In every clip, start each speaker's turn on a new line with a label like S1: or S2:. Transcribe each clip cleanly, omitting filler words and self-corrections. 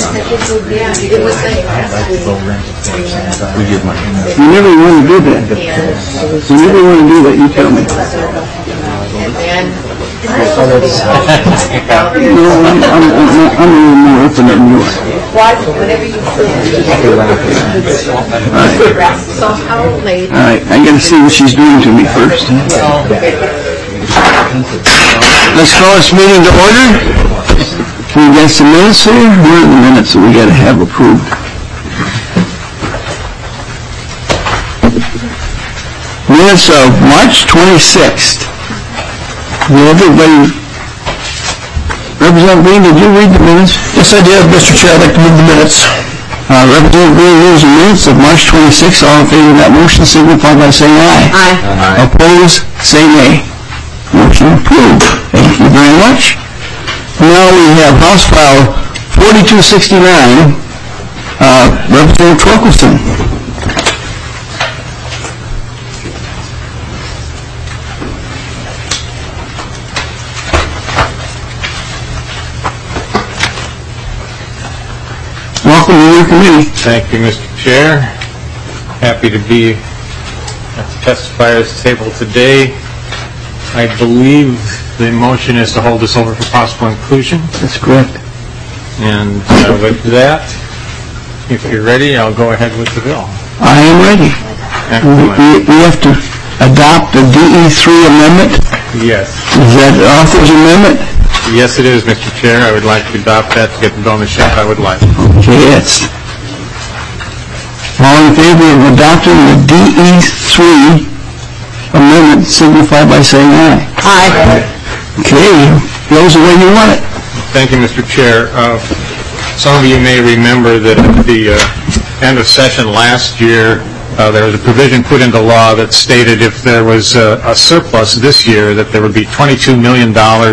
S1: You never want to do that. You never want to do that, you tell me. No, I'm a little more open than you are. Alright, I gotta see what she's doing to me first. Let's call this meeting to order. We got some minutes here. Where are the minutes that we got to have approved? Minutes of March 26th. Will everybody... Representative Green, did you read the minutes?
S2: Yes, I did, Mr. Chair. I'd like to move the minutes.
S1: Representative Green rules the minutes of March 26th. All in favor of that motion signify by saying aye.
S3: Aye.
S1: Opposed, say nay. Motion approved. Thank you very much. Now we have House File 4269, Representative Torkelson. Welcome to your committee.
S4: Thank you, Mr. Chair. Happy to be at the testifiers table today. I believe the motion is to hold this over for possible inclusion.
S1: That's correct.
S4: And with that, if you're ready, I'll go ahead with the bill.
S1: I am ready.
S4: Excellent.
S1: We have to adopt a DE3 amendment.
S4: Yes.
S1: Is that the author's amendment?
S4: Yes, it is, Mr. Chair. I would like to adopt that to get the bill in the shape I would like.
S1: Okay, it's all in favor of adopting the DE3 amendment signify by saying aye.
S3: Aye.
S1: Okay, goes the way you want it.
S4: Thank you, Mr. Chair. Some of you may remember that at the end of session last year, there was a provision put into law that stated if there was a surplus this year, that there would be $22 million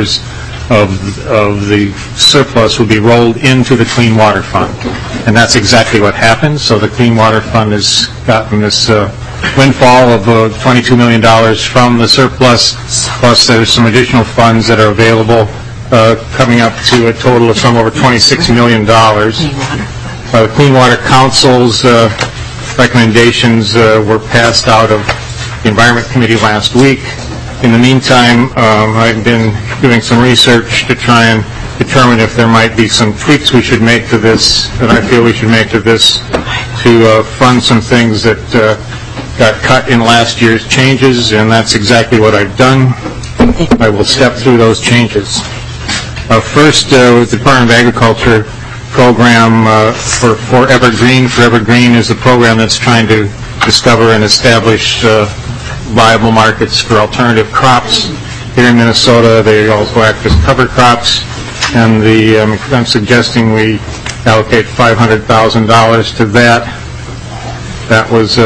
S4: of the surplus would be rolled into the Clean Water Fund. And that's exactly what happened. So the Clean Water Fund has gotten this windfall of $22 million from the surplus, plus there's some additional funds that are available, coming up to a total of some over $26 million. The Clean Water Council's recommendations were passed out of the Environment Committee last week. In the meantime, I've been doing some research to try and determine if there might be some tweaks we should make to this, that I feel we should make to this, to fund some things that got cut in last year's changes, and that's exactly what I've done. I will step through those changes. First, with the Department of Agriculture program for Evergreen. For Evergreen is a program that's trying to discover and establish viable markets for alternative crops. Here in Minnesota, they also act as cover crops, and I'm suggesting we allocate $500,000 to that. That was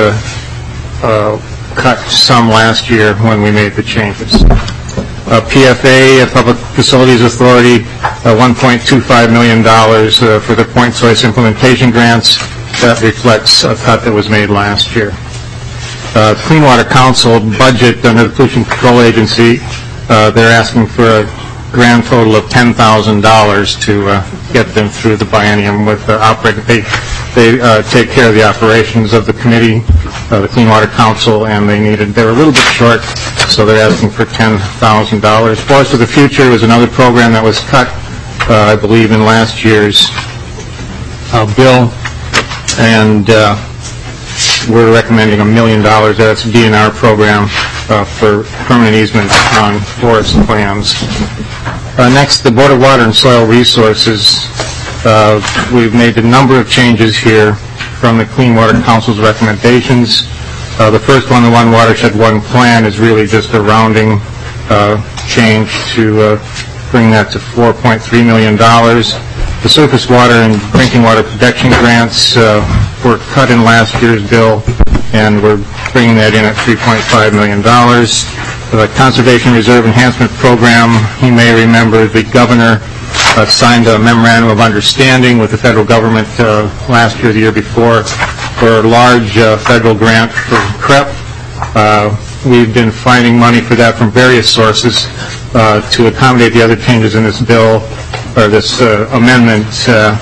S4: cut some last year when we made the changes. PFA, Public Facilities Authority, $1.25 million for the point choice implementation grants. That reflects a cut that was made last year. Clean Water Council budget under the Pollution Control Agency, they're asking for a grand total of $10,000 to get them through the biennium with the operating. They take care of the operations of the committee, the Clean Water Council, and they're a little bit short, so they're asking for $10,000. Forest of the Future was another program that was cut, I believe, in last year's bill, and we're recommending $1 million. That's a DNR program for permanent easement on forest plans. Next, the Board of Water and Soil Resources. We've made a number of changes here from the Clean Water Council's recommendations. The first one, the One Watershed, One Plan, is really just a rounding change to bring that to $4.3 million. The surface water and drinking water protection grants were cut in last year's bill, and we're bringing that in at $3.5 million. The Conservation Reserve Enhancement Program, you may remember the governor signed a memorandum of understanding with the federal government last year, the year before, for a large federal grant for CREP. We've been finding money for that from various sources to accommodate the other changes in this bill, or this amendment.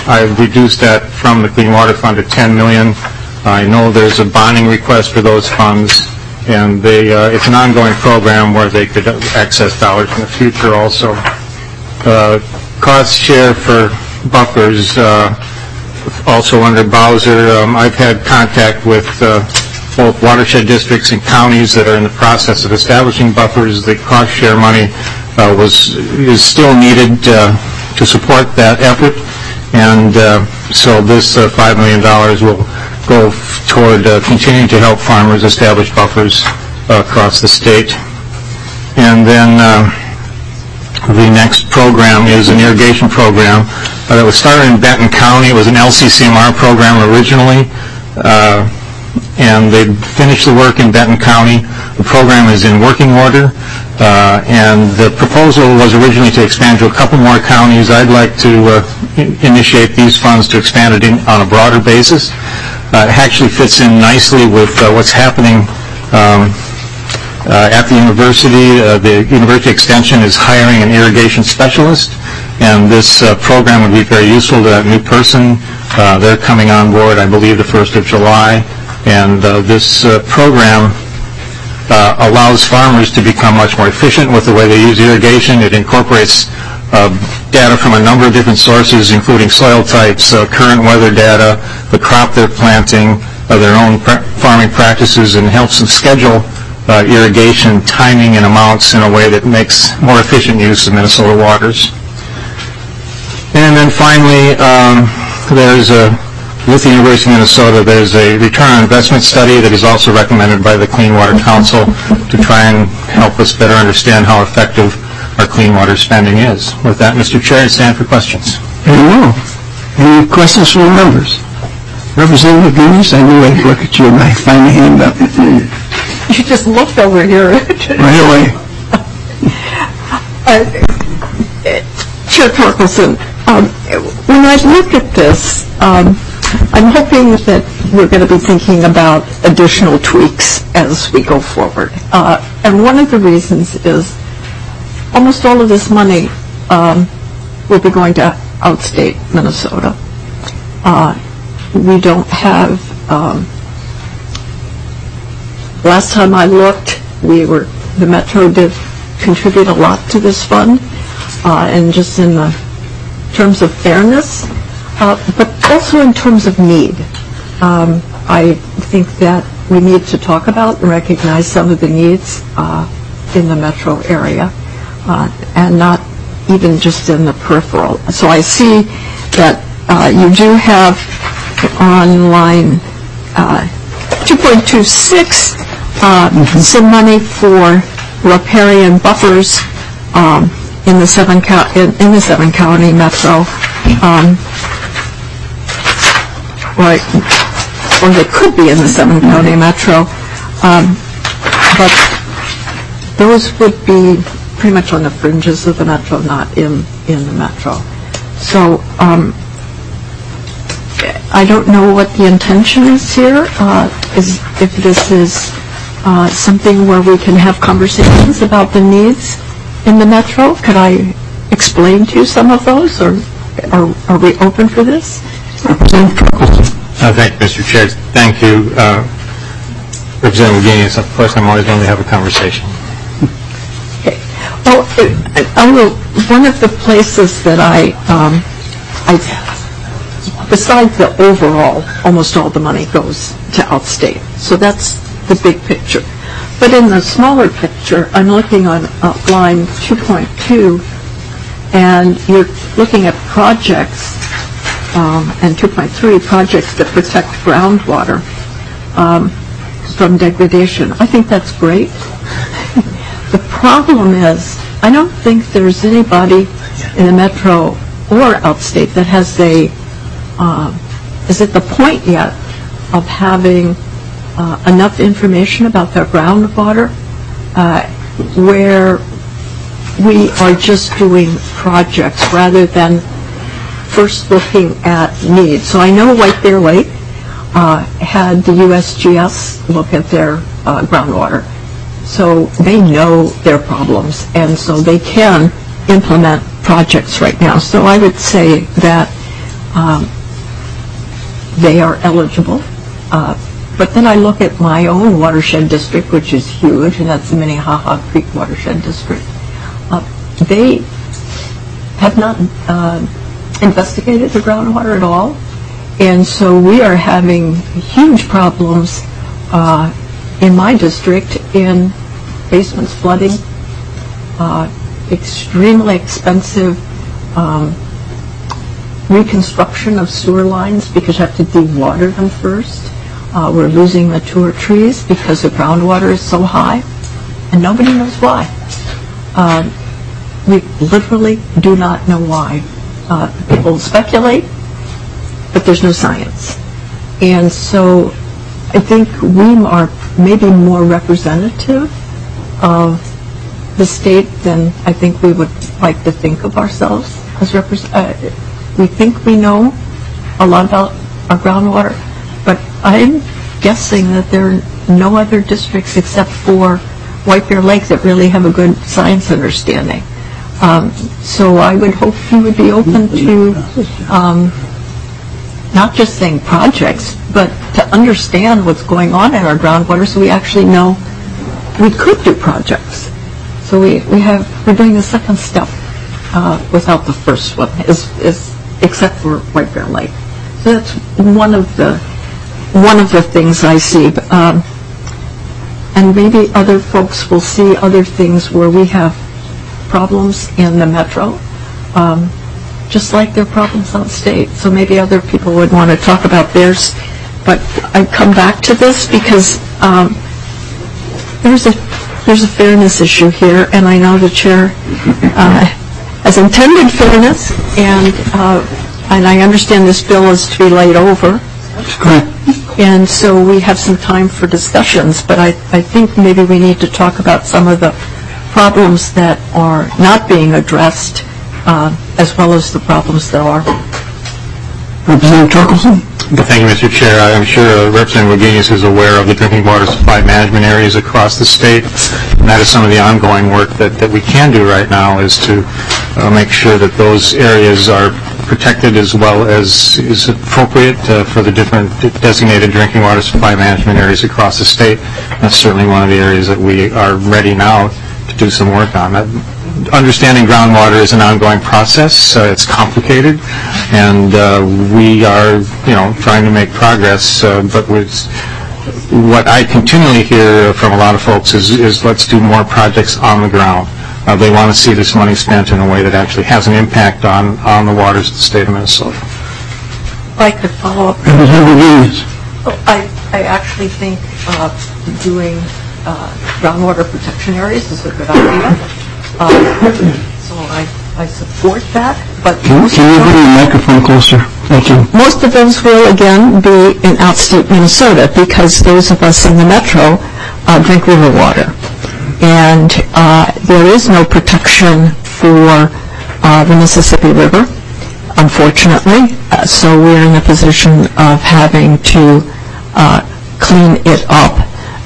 S4: I've reduced that from the Clean Water Fund to $10 million. I know there's a bonding request for those funds, and it's an ongoing program where they could access dollars in the future also. Cost share for buffers, also under Bowser. I've had contact with both watershed districts and counties that are in the process of establishing buffers. The cost share money is still needed to support that effort, and so this $5 million will go toward continuing to help farmers establish buffers across the state. And then the next program is an irrigation program that was started in Benton County. It was an LCCMR program originally, and they finished the work in Benton County. The program is in working order, and the proposal was originally to expand to a couple more counties. I'd like to initiate these funds to expand it on a broader basis. It actually fits in nicely with what's happening at the university. The University Extension is hiring an irrigation specialist, and this program would be very useful to that new person. They're coming on board, I believe, the 1st of July, and this program allows farmers to become much more efficient with the way they use irrigation. It incorporates data from a number of different sources, including soil types, current weather data, the crop they're planting, their own farming practices, and helps them schedule irrigation timing and amounts in a way that makes more efficient use of Minnesota waters. And then finally, with the University of Minnesota, there's a return on investment study that is also recommended by the Clean Water Council to try and help us better understand how effective our clean water spending is. With that, Mr. Chair, I stand for questions.
S1: Very well. Any questions from the members? Representative Guinness, I knew I'd look at you and I'd find a hand up.
S3: You just looked over here.
S1: Right away.
S3: Chair Torkelson, when I look at this, I'm hoping that we're going to be thinking about additional tweaks as we go forward. And one of the reasons is almost all of this money will be going to outstate Minnesota. We don't have, last time I looked, the Metro did contribute a lot to this fund, and just in the terms of fairness, but also in terms of need. I think that we need to talk about and recognize some of the needs in the metro area, and not even just in the peripheral. So I see that you do have on line 2.26 some money for riparian buffers in the seven county metro, or they could be in the 7 county metro, but those would be pretty much on the fringes of the metro, not in the metro. So I don't know what the intention is here, if this is something where we can have conversations about the needs in the metro. Could I explain to you some of those, or are we open for this?
S4: Thank you, Mr. Chair. Thank you, Representative Guinness. Of course, I'm always going to have a conversation.
S3: Okay. Well, one of the places that I besides the overall, almost all the money goes to outstate. So that's the big picture. But in the smaller picture, I'm looking on line 2.2, and you're looking at projects, and 2.3, projects that protect groundwater from degradation. I think that's great. The problem is, I don't think there's anybody in the metro or outstate that has is at the point yet of having enough information about their groundwater where we are just doing projects rather than first looking at needs. So I know White Bear Lake had the USGS look at their groundwater. So they know their problems, and so they can implement projects right now. So I would say that they are eligible. But then I look at my own watershed district, which is huge, and that's the Minnehaha Creek Watershed District. They have not investigated the groundwater at all, and so we are having huge problems in my district in basements flooding, extremely expensive reconstruction of sewer lines because you have to dewater them first. We're losing mature trees because the groundwater is so high, and nobody knows why. We literally do not know why. People speculate, but there's no science. And so I think we are maybe more representative of the state than I think we would like to think of ourselves as we think we know a lot about our groundwater, but I'm guessing that there are no other districts except for White Bear Lake that really have a good science understanding. So I would hope you would be open to not just saying projects, but to understand what's going on in our groundwater so we actually know we could do projects. So we're doing the second step without the first one, except for White Bear Lake. So that's one of the things I see. And maybe other folks will see other things where we have problems in the metro, just like there are problems outstate. So maybe other people would want to talk about theirs. But I come back to this because there's a fairness issue here, and I know the chair has intended fairness, and I understand this bill is to be laid over.
S1: That's correct.
S3: And so we have some time for discussions, but I think maybe we need to talk about some of the problems that are not being addressed, as well as the problems that are.
S1: Representative Torkelson?
S4: Thank you, Mr. Chair. I'm sure Representative Wagenius is aware of the drinking water supply management areas across the state. And that is some of the ongoing work that we can do right now, is to make sure that those areas are protected as well as is appropriate for the different designated drinking water supply management areas across the state. That's certainly one of the areas that we are ready now to do some work on. Understanding groundwater is an ongoing process. It's complicated, and we are, trying to make progress. But what I continually hear from a lot of folks is let's do more projects on the ground. They want to see this money spent in a way that actually has an impact on the waters of the state of Minnesota.
S3: If I could follow up. I actually think doing groundwater protection areas is a good idea. So I support that. But
S1: Can you bring the microphone closer? Thank you.
S3: Most of those will, again, be in outstate Minnesota because those of us in the metro drink river water. And there is no protection for the Mississippi River, unfortunately. So we're in the position of having to clean it up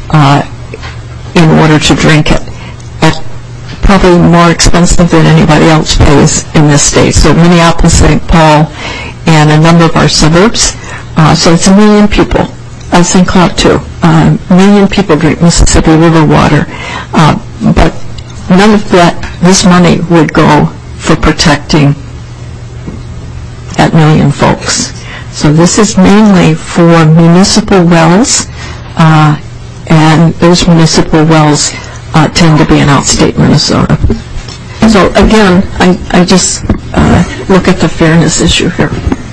S3: in order to drink it. At probably more expensive than anybody else pays in this state. So Minneapolis, St. Paul, and a number of our suburbs. So it's 1 million people. St. Cloud too. 1 million people drink Mississippi River water. But none of this money would go for protecting that 1 million folks. So this is mainly for municipal wells, and those municipal wells tend to be in outstate Minnesota. So again, I just look at the fairness issue here.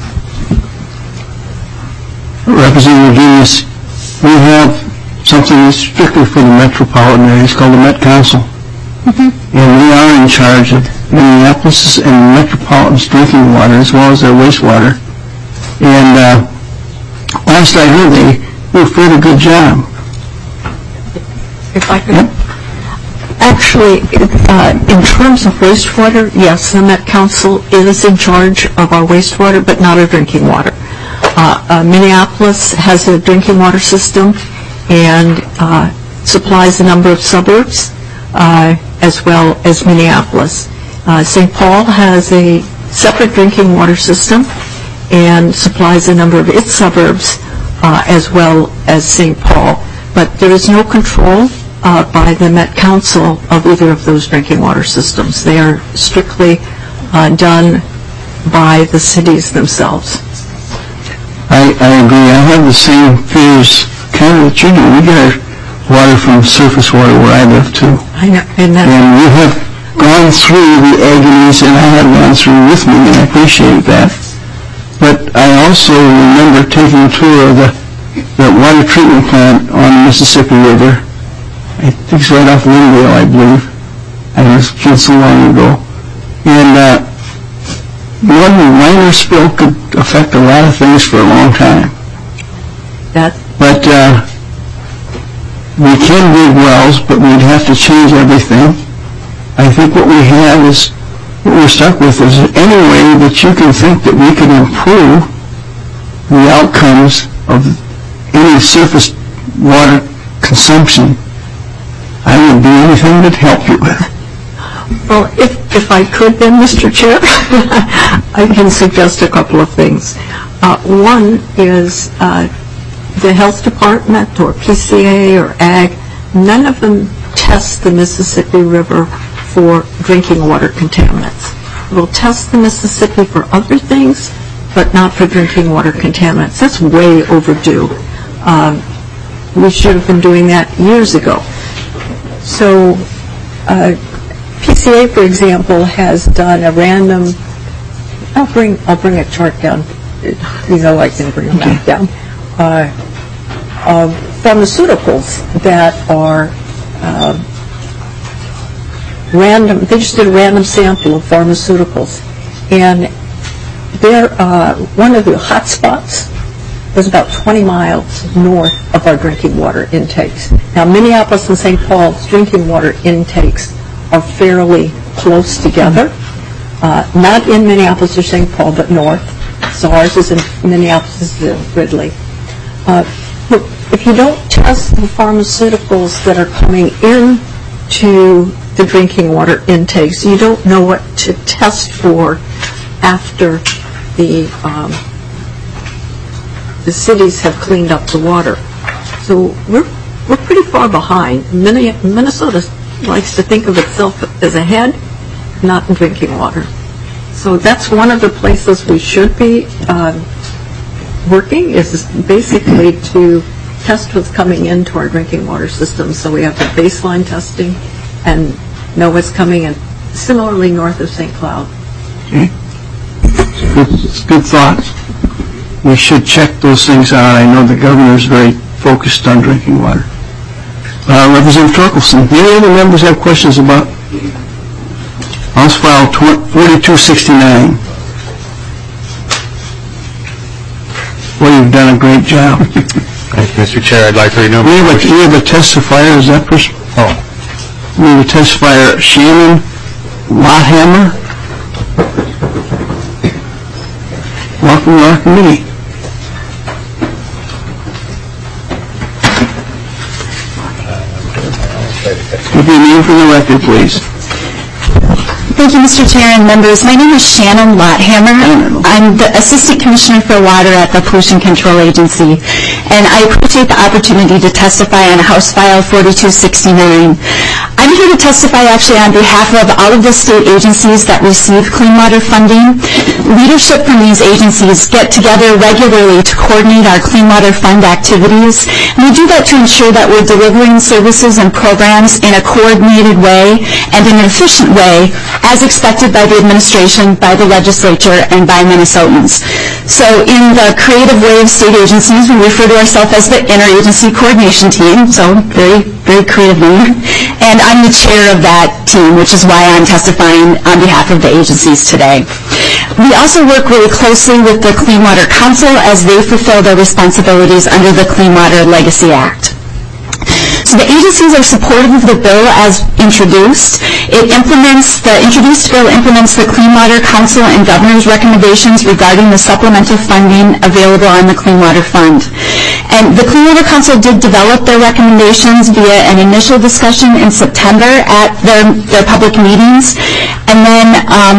S1: Representative Wagenius, we have something that's strictly for the metropolitan areas called the Met Council. And we are in charge of Minneapolis and metropolitan's drinking water as well as their wastewater. And last I heard, they do a fairly good job.
S3: If I could. Actually, in terms of wastewater, yes, the Met Council is in charge of our wastewater, but not our drinking water. Minneapolis has a drinking water system and supplies a number of suburbs as well as Minneapolis. St. Paul has a separate drinking water system, and supplies a number of its suburbs as well as St. Paul. But there is no control by the Met Council of either of those drinking water systems. They are strictly done by the cities themselves.
S1: I agree. I have the same fears kind of that you do. We get our water from surface water where I live too.
S3: I know. And
S1: you have gone through the agonies, and I have gone through with me, and I appreciate that. But I also remember taking a tour of the water treatment plant on the Mississippi River. I think it's right off Lindale, I believe. I was killed so long ago. And one minor spill could affect a lot of things for a long time. But we can dig wells, but we'd have to change everything. I think what we have is, what we're stuck with is any way that you can think that we could improve the outcomes of any surface water consumption, I would do anything to help you with.
S3: Well, if I could then, Mr. Chair, I can suggest a couple of things. One is the Health Department or PCA or Ag, none of them test the Mississippi River for drinking water contaminants. We'll test the Mississippi for other things, but not for drinking water contaminants. That's way overdue. We should have been doing that years ago. So PCA, for example, has done a random, I'll bring a chart down. You know I can bring them back down. Pharmaceuticals that are random. They just did a random sample of pharmaceuticals, and they're one of the hot spots was about 20 miles north of our drinking water intakes. Now, Minneapolis and St. Paul's drinking water intakes are fairly close together, not in Minneapolis or St. Paul, but north. So ours is in Minneapolis, is in Ridley. If you don't test the pharmaceuticals that are coming into the drinking water intakes, you don't know what to test for after the cities have cleaned up the water. So we're pretty far behind. Minnesota likes to think of itself as ahead, not in drinking water. So that's one of the places we should be working, is basically to test what's coming into our drinking water system, so we have the baseline testing and know what's coming in. Similarly, north of St. Cloud.
S1: Okay. It's good thoughts. We should check those things out. I know the governor is very focused on drinking water. Representative Torkelson, do any other members have questions about House File 4269? Well, you've done a great job.
S4: Thank you, Mr. Chair. I'd like to renew.
S1: We have a testifier. Is that person?
S4: Oh.
S1: We have a testifier, Shannon Lotthammer. Welcome to our committee. Give your name for the record, please.
S5: Thank you, Mr. Chair and members. My name is Shannon Lotthammer. I'm the Assistant Commissioner for Water at the Pollution Control Agency, and I appreciate the opportunity to testify on House File 4269. I'm here to testify actually on behalf of all of the state agencies that receive clean water funding. Leadership from these agencies get together regularly to coordinate our clean water fund activities. And we do that to ensure that we're delivering services and programs in a coordinated way and in an efficient way, as expected by the administration, by the legislature, and by Minnesotans. So in the creative way of state agencies, we refer to ourselves as the Interagency Coordination Team, so very, very creative name. And I'm the chair of that team, which is why I'm testifying on behalf of the agencies today. We also work really closely with the Clean Water Council as they fulfill their responsibilities under the Clean Water Legacy Act. So the agencies are supportive of the bill as introduced. The introduced bill implements the Clean Water Council and Governor's recommendations regarding the supplemental funding available on the Clean Water Fund. And the Clean Water Council did develop their recommendations via an initial discussion in September at their public meetings. And then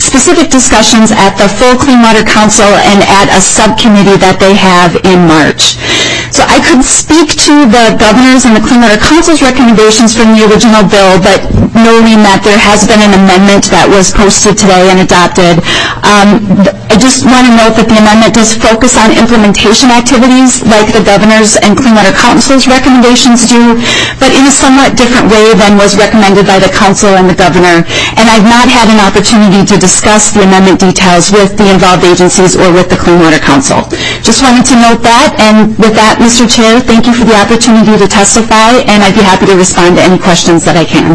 S5: specific discussions at the full Clean Water Council and at a subcommittee that they have in March. So I could speak to the governor's and the Clean Water Council's recommendations from the original bill, but noting that there has been an amendment that was posted today and adopted. I just want to note that the amendment does focus on implementation activities like the governor's and Clean Water Council's recommendations do, but in a somewhat different way than was recommended by the council and the governor. And I've not had an opportunity to discuss the amendment details with the involved agencies or with the Clean Water Council. Just wanted to note that, and with that, Mr. Chair, thank you for the opportunity to testify, and I'd be happy to respond to any questions that I can.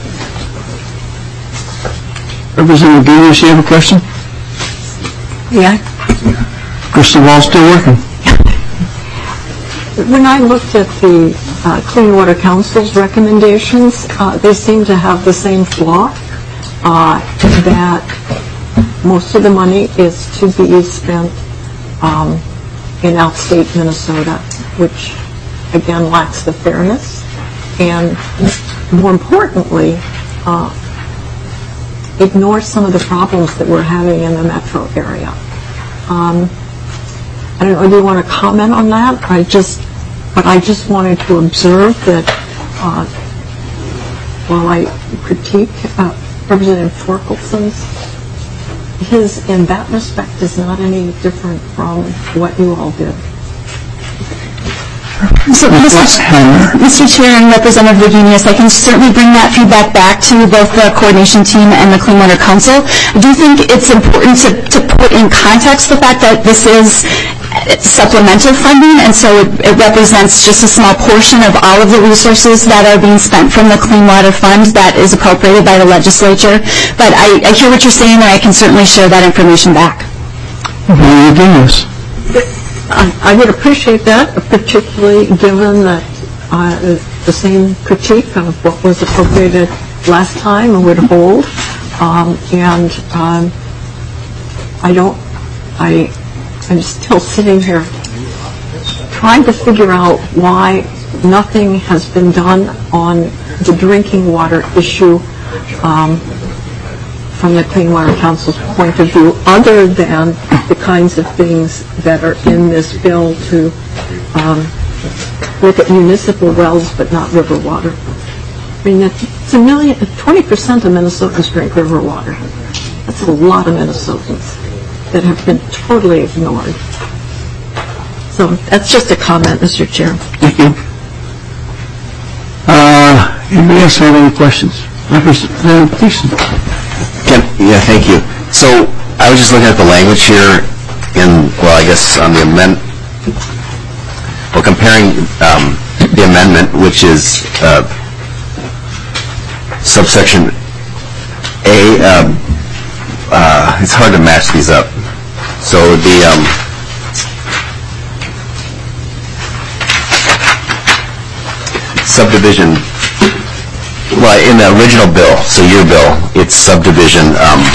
S1: Representative Guinness, you have a question?
S3: Yeah.
S1: Crystal Ball's still working.
S3: When I looked at the Clean Water Council's recommendations, they seem to have the same flaw, that most of the money is to be spent in outstate Minnesota, which again lacks the fairness, and more importantly, ignore some of the problems that we're having in the metro area. I don't know, do you want to comment on that? I just wanted to observe that while I critique Representative Torkelson's, his, in that respect, is not any different from what you all did.
S5: So, Mr. Chair and Representative Virginius, I can certainly bring that feedback back to both the coordination team and the Clean Water Council. I do think it's important to put in context the fact that this is supplemental funding, and so it represents just a small portion of all of the resources that are being spent from the Clean Water Fund that is appropriated by the legislature. But I hear what you're saying, and I can certainly share that information back.
S1: Virginius.
S3: I would appreciate that, particularly given that the same critique of what was appropriated last time would hold. I'm still sitting here trying to figure out why nothing has been done on the drinking water issue from the Clean Water Council's point of view, other than the kinds of things that are in this bill to look at municipal wells but not river water. I mean, it's 20% of Minnesotans drink river water. That's a lot of Minnesotans that have been totally ignored. So that's just a comment, Mr. Chair.
S1: Thank you. Anybody else have any questions? Representative Thiessen.
S6: Yeah, thank you. So I was just looking at the language here I guess on the amendment, comparing the amendment, which is subsection A. It's hard to match these up. So the subdivision, in the original bill, so your bill, it's subdivision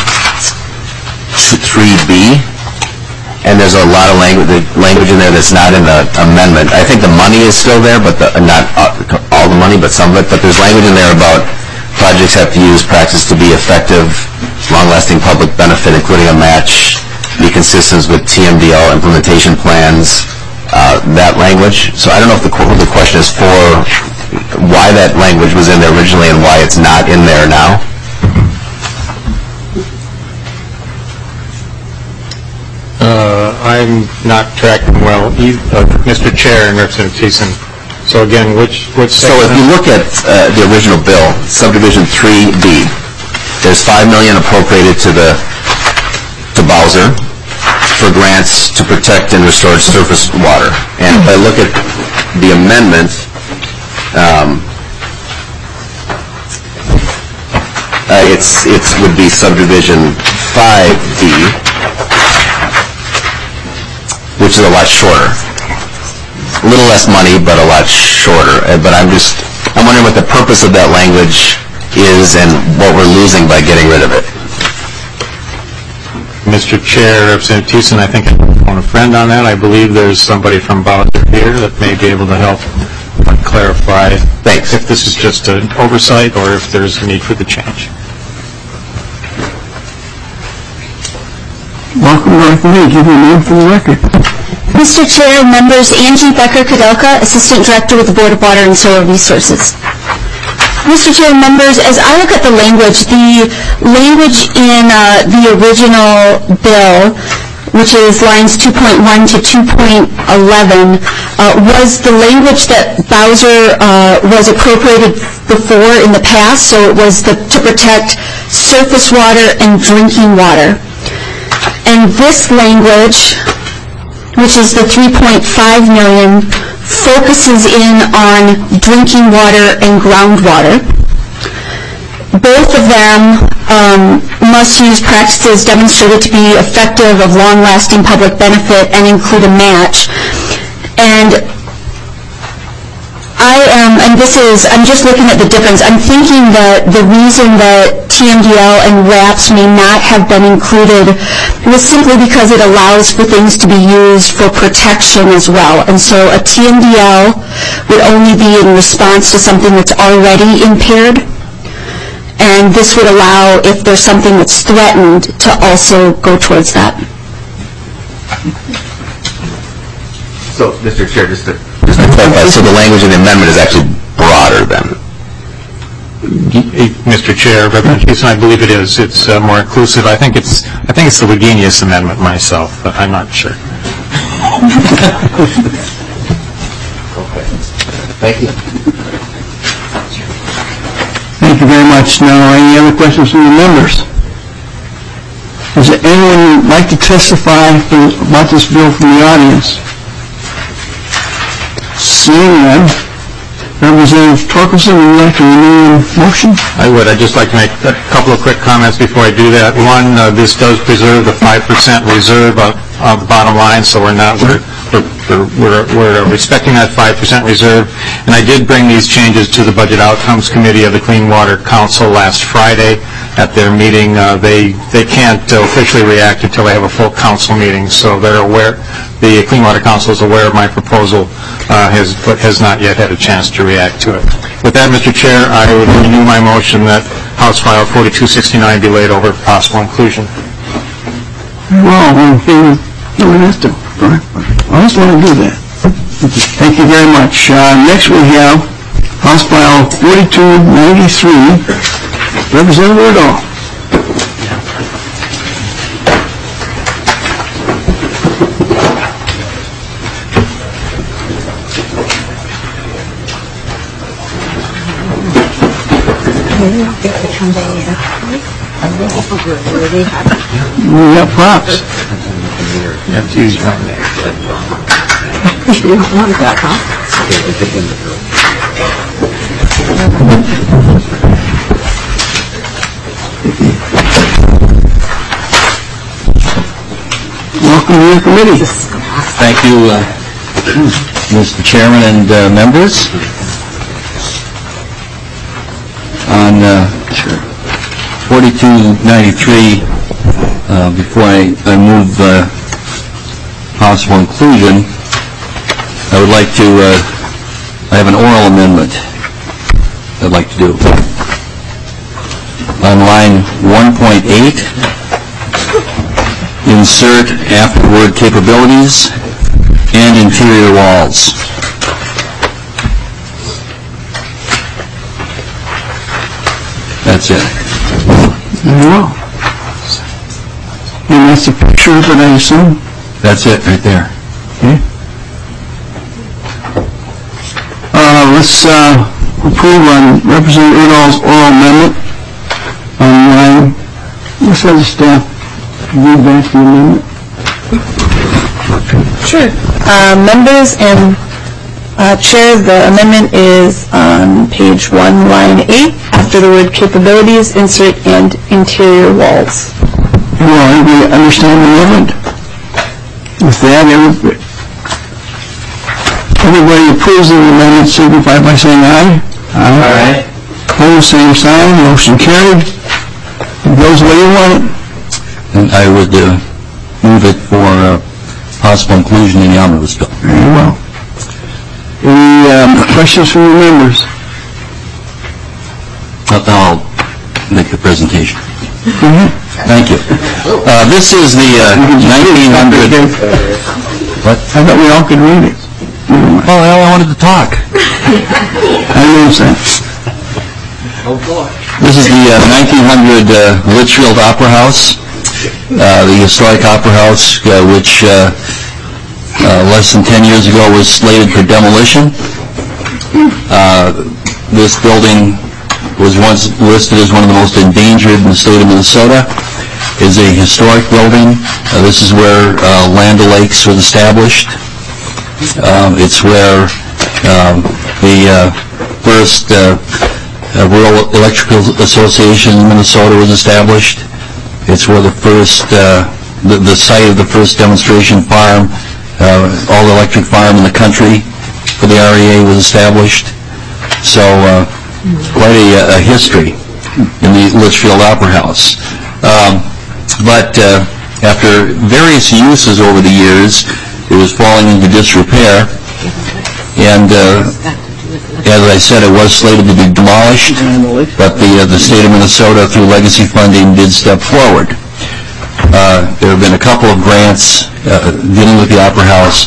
S6: 3B, and there's a lot of language in there that's not in the amendment. I think the money is still there, but not all the money, but some of it. But there's language in there about projects have to use practice to be effective, long-lasting public benefit, including a match, be consistent with TMDL implementation plans, that language. So I don't know if the question is for why that language was in there originally and why it's not in there now.
S4: I'm not tracking well, Mr. Chair and Representative Thiessen. So again, which section?
S6: So if you look at the original bill, subdivision 3B, there's $5 million appropriated to Bowser for grants to protect and restore surface water. And if I look at the amendment, it would be subdivision 5B, which is a lot shorter. A little less money, but a lot shorter. But I'm wondering what the purpose of that language is and what we're losing by getting rid of it.
S4: Mr. Chair, Representative Thiessen, I think I want a friend on that. I believe there's somebody from Bowser here that may be able to help clarify if this is just an oversight or if there's a need for the change.
S1: Welcome to our committee. Give your name for the record.
S5: Mr. Chair, members, Angie Becker-Kudelka, Assistant Director with the Board of Water and Soil Resources. Mr. Chair, members, as I look at the language in the original bill, which is lines 2.1 to 2.11, was the language that Bowser was appropriated before in the past, so it was to protect surface water and drinking water. And this language, which is the $3.5 million, focuses in on drinking water and groundwater. Both of them must use practices demonstrated to be effective, of long-lasting public benefit, and include a match. And I'm just looking at the difference. I'm thinking that the reason that TMDL and RAPS may not have been included was simply because it allows for things to be used for protection as well. And so a TMDL would only be in response to something that's already impaired. And this would allow, if there's something that's threatened, to also go towards that.
S6: So, Mr. Chair, just to clarify, so the language in the amendment is actually broader then?
S4: Mr. Chair, Reverend Keeson, I believe it is. It's more inclusive. I think it's the Wagenius Amendment myself, but I'm not sure.
S6: Okay. Thank you.
S1: Thank you very much. Now, any other questions from the members? Does anyone like to testify about this bill from the audience? Seeing none, Representative Torkelson, would you like to renew the motion?
S4: I would. I'd just like to make a couple of quick comments before I do that. One, this does preserve the 5% reserve of the bottom line, so we're respecting that 5% reserve. And I did bring these changes to the Budget Outcomes Committee of the Clean Water Council last Friday at their meeting. They can't officially react until they have a full council meeting, so they're aware. The Clean Water Council is aware of my proposal, but has not yet had a chance to react to it. With that, Mr. Chair, I would renew my motion that House File 4269 be laid over for possible inclusion.
S1: Well, no one has to. I just want to do that. Thank you very much. Next we have House File 4293, Representative Erdahl. We have props.
S4: You have to use your own name.
S3: You don't want that, huh?
S1: Welcome to your committee.
S2: Thank you, Mr. Chairman and members. On 4293, before I move possible inclusion, I would like to, I have an oral amendment I'd like to do. On line 1.8, insert after the word capabilities and interior walls. That's it.
S1: Very well. And that's a picture of it, I assume?
S2: That's it right there.
S1: Okay. Let's approve on Representative Erdahl's oral amendment on line. Let's have the staff read back the amendment.
S7: Sure. Members and Chair, the amendment is on page 1, line 8. After the word capabilities, insert and interior walls.
S1: Well, everybody understand the amendment? With that, everybody approves of the amendment, signify by saying aye.
S2: Aye.
S1: Opposed, same sign. Motion carried. It goes the way you want it.
S2: And I would move it for possible inclusion in the omnibus bill.
S1: Very well. Any questions from the members?
S2: I'll make the presentation. Thank you. This is the 1900... What?
S1: I thought we all could read it.
S2: Oh, I wanted to talk.
S1: I know that.
S2: This is the 1900 Litchfield Opera House, the historic opera house, which less than 10 years ago was slated for demolition. This building was once listed as one of the most endangered in the state of Minnesota. Is a historic building. This is where Land O'Lakes was established. It's where the first Rural Electrical Association in Minnesota was established. It's where the first, the site of the first demonstration farm, all-electric farm in the country for the REA was established. So quite a history in the Litchfield Opera House. But after various uses over the years, it was falling into disrepair, and as I said, it was slated to be demolished, but the state of Minnesota, through legacy funding, did step forward. There have been a couple of grants dealing with the Opera House.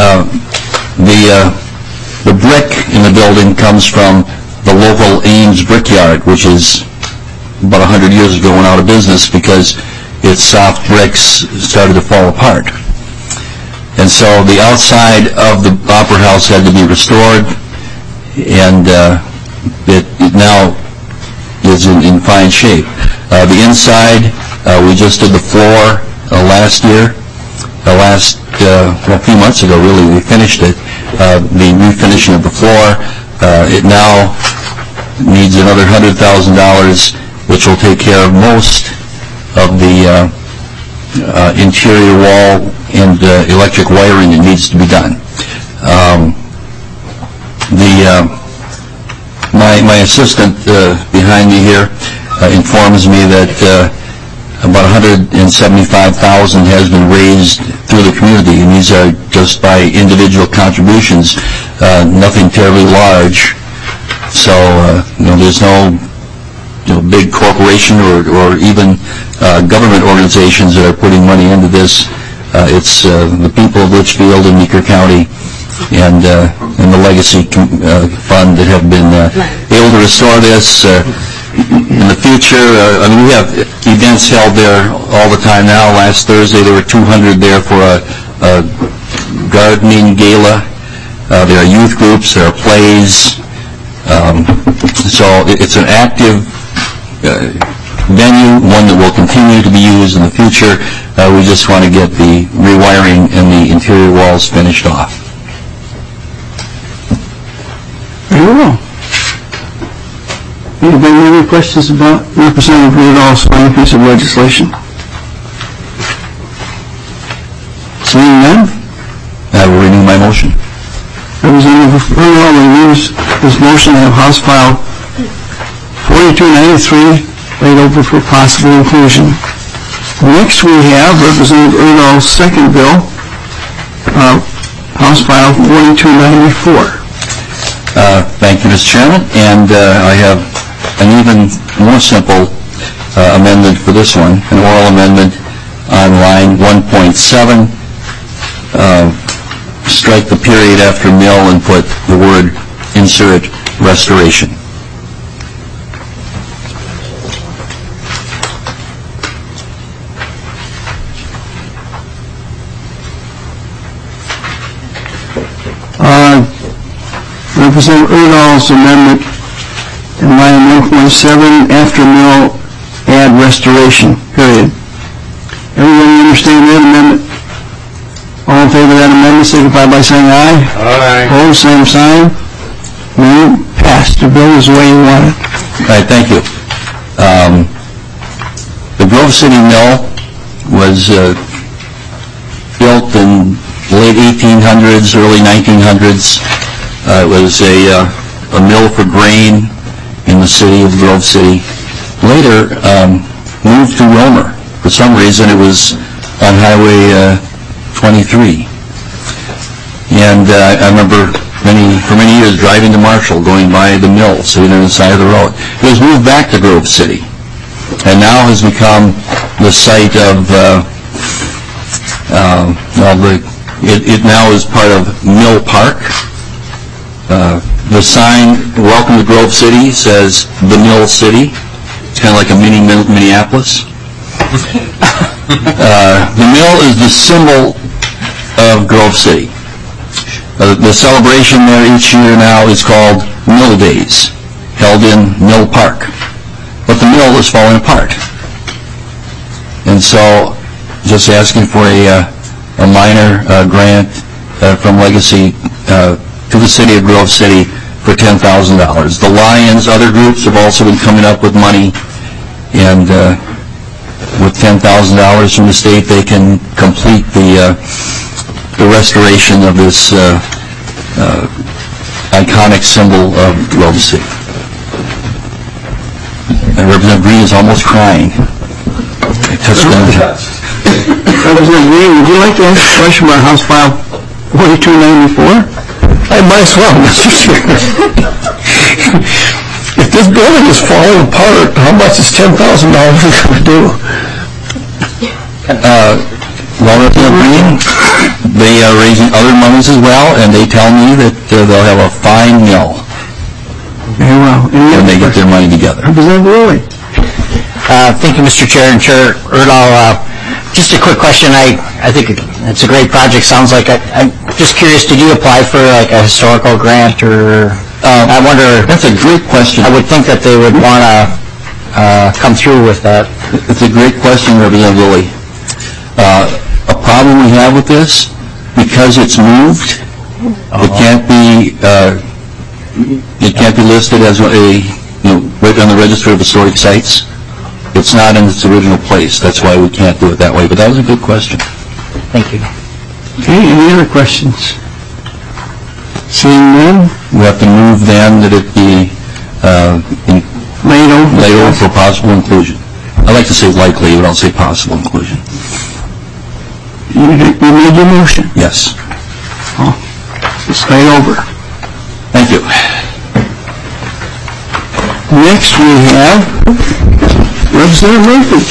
S2: The brick in the building comes from the local Ames Brickyard, which is about 100 years ago went out of business because its soft bricks started to fall apart. And so the outside of the Opera House had to be restored, and it now is in fine shape. The inside, we just did the floor last year. A few months ago, really, we finished it. The refinishing of the floor. It now needs another $100,000, which will take care of most of the interior wall and electric wiring that needs to be done. My assistant behind me here informs me that about $175,000 has been raised through the community, and these are just by individual contributions, nothing terribly large. So there's no big corporation or even government organizations that are putting money into this. It's the people of Litchfield and Meeker County and the Legacy Fund that have been able to restore this. In the future, we have events held there all the time now. Last Thursday there were 200 there for a gardening gala. There are youth groups, there are plays. So it's an active venue, one that will continue to be used in the future. We just want to get the rewiring and the interior walls finished off.
S1: Very well. Anybody have any questions about Representative Rudolph's final piece of legislation? Seeing none?
S2: I will renew my motion.
S1: Representative Rudolph renews this motion to have House File 4293 laid over for possible inclusion. Next we have Representative Rudolph's second bill, House File 4294.
S2: Thank you, Mr. Chairman, and I have an even more simple amendment for this one, an oral amendment on line 1.7. Strike the period after mill and put the word insert restoration.
S1: Representative Rudolph's amendment in line 1.7, after mill, add restoration, period. Everybody understand that amendment? All in favor of that amendment, signify by saying aye.
S4: Aye.
S1: Opposed, same sign. Amendment passed. The bill is the way you want it.
S2: All right, thank you. The Grove City Mill was built in late 1800s, early 1900s. It was a mill for grain in the city of Grove City. Later, moved to Romer. For some reason, it was on Highway 23. And I remember for many years driving to Marshall, going by the mill, sitting on the side of the road. It was moved back to Grove City. and now has become the site of, it now is part of Mill Park. The sign, "Welcome to Grove City," says the Mill City. It's kind of like a mini Minneapolis. The mill is the symbol of Grove City. The celebration there each year now is called Mill Days, held in Mill Park. But the mill is falling apart. And so, just asking for a minor grant from Legacy to the city of Grove City for $10,000. The Lions, other groups have also been coming up with money, and with $10,000 from the state, they can complete the restoration of this iconic symbol of Grove City. And Representative Green is almost crying.
S1: Representative Green, would you like to ask a question about House File 4294?
S8: I might as well, Mr. Chairman. If this building is falling apart, how much is $10,000 going to do?
S2: Well, Representative Green, they are raising other monies as well, and they tell me that they'll have a fine mill
S1: Very well.
S2: when they get their money together.
S1: Representative Lilly.
S9: Thank you, Mr. Chair and Chair Erdahl. Just a quick question. I think it's a great project. Sounds like I'm just curious. Did you apply for like a historical grant, or I wonder?
S2: That's a great question.
S9: I would think that they would want to come through with that.
S2: It's a great question, Representative Lilly. A problem we have with this, because it's moved, it can't be listed as right on the Register of Historic Sites. It's not in its original place. That's why we can't do it that way. But that was a good question.
S9: Thank you.
S1: Okay, any other questions? Seeing none?
S2: We have to move then that it be
S1: Laid over
S2: for possible inclusion. I like to say likely, but I'll say possible inclusion.
S1: You made your motion.
S2: Yes.
S1: It's laid over.
S2: Thank you.
S1: Next we have Representative Murphy.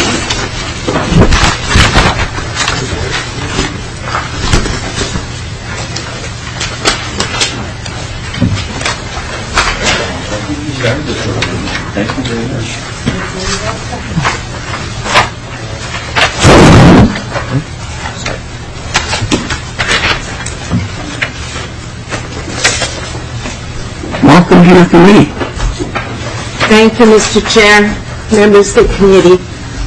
S2: Thank you very much.
S1: Welcome to your committee.
S10: Thank you, Mr. Chair, members of the committee.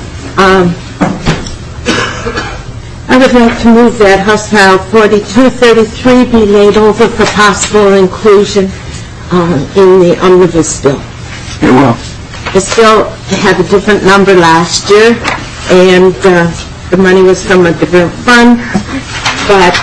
S10: I would like to move that House File 4233 be laid over for possible inclusion in the omnibus bill.
S1: Very well.
S10: This bill had a different number last year, and the money was from a different fund, but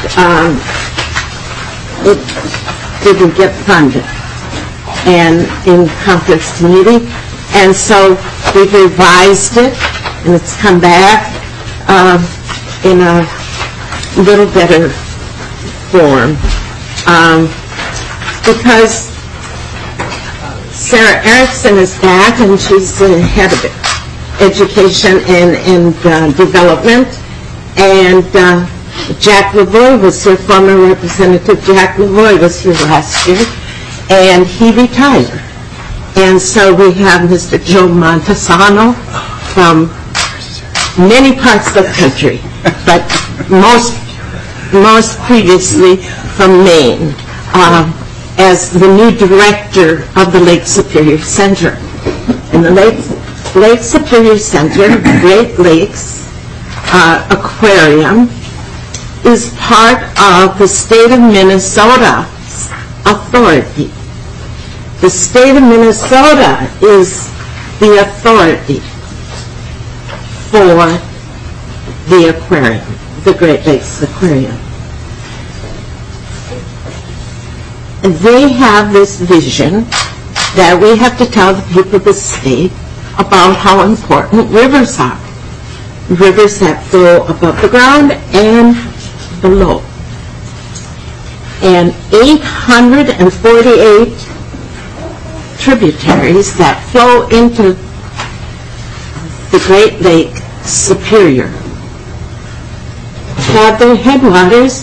S10: it didn't get funded and in conference committee, and so we've revised it, and it's come back in a little better form, because Sarah Erickson is back, and she's the head of education and development, and Jack Lavoie was here, former Representative Jack Lavoie was here last year, and he retired. And so we have Mr. Joe Montesano from many parts of the country, but most previously from Maine, as the new director of the Lake Superior Center. And the Lake Superior Center, Great Lakes Aquarium, is part of the state of Minnesota's authority. The state of Minnesota is the authority for the aquarium, the Great Lakes Aquarium. And they have this vision that we have to tell the people of the state about how important rivers are. Rivers that flow above the ground and below. And 848 tributaries that flow into the Great Lake Superior, have their headwaters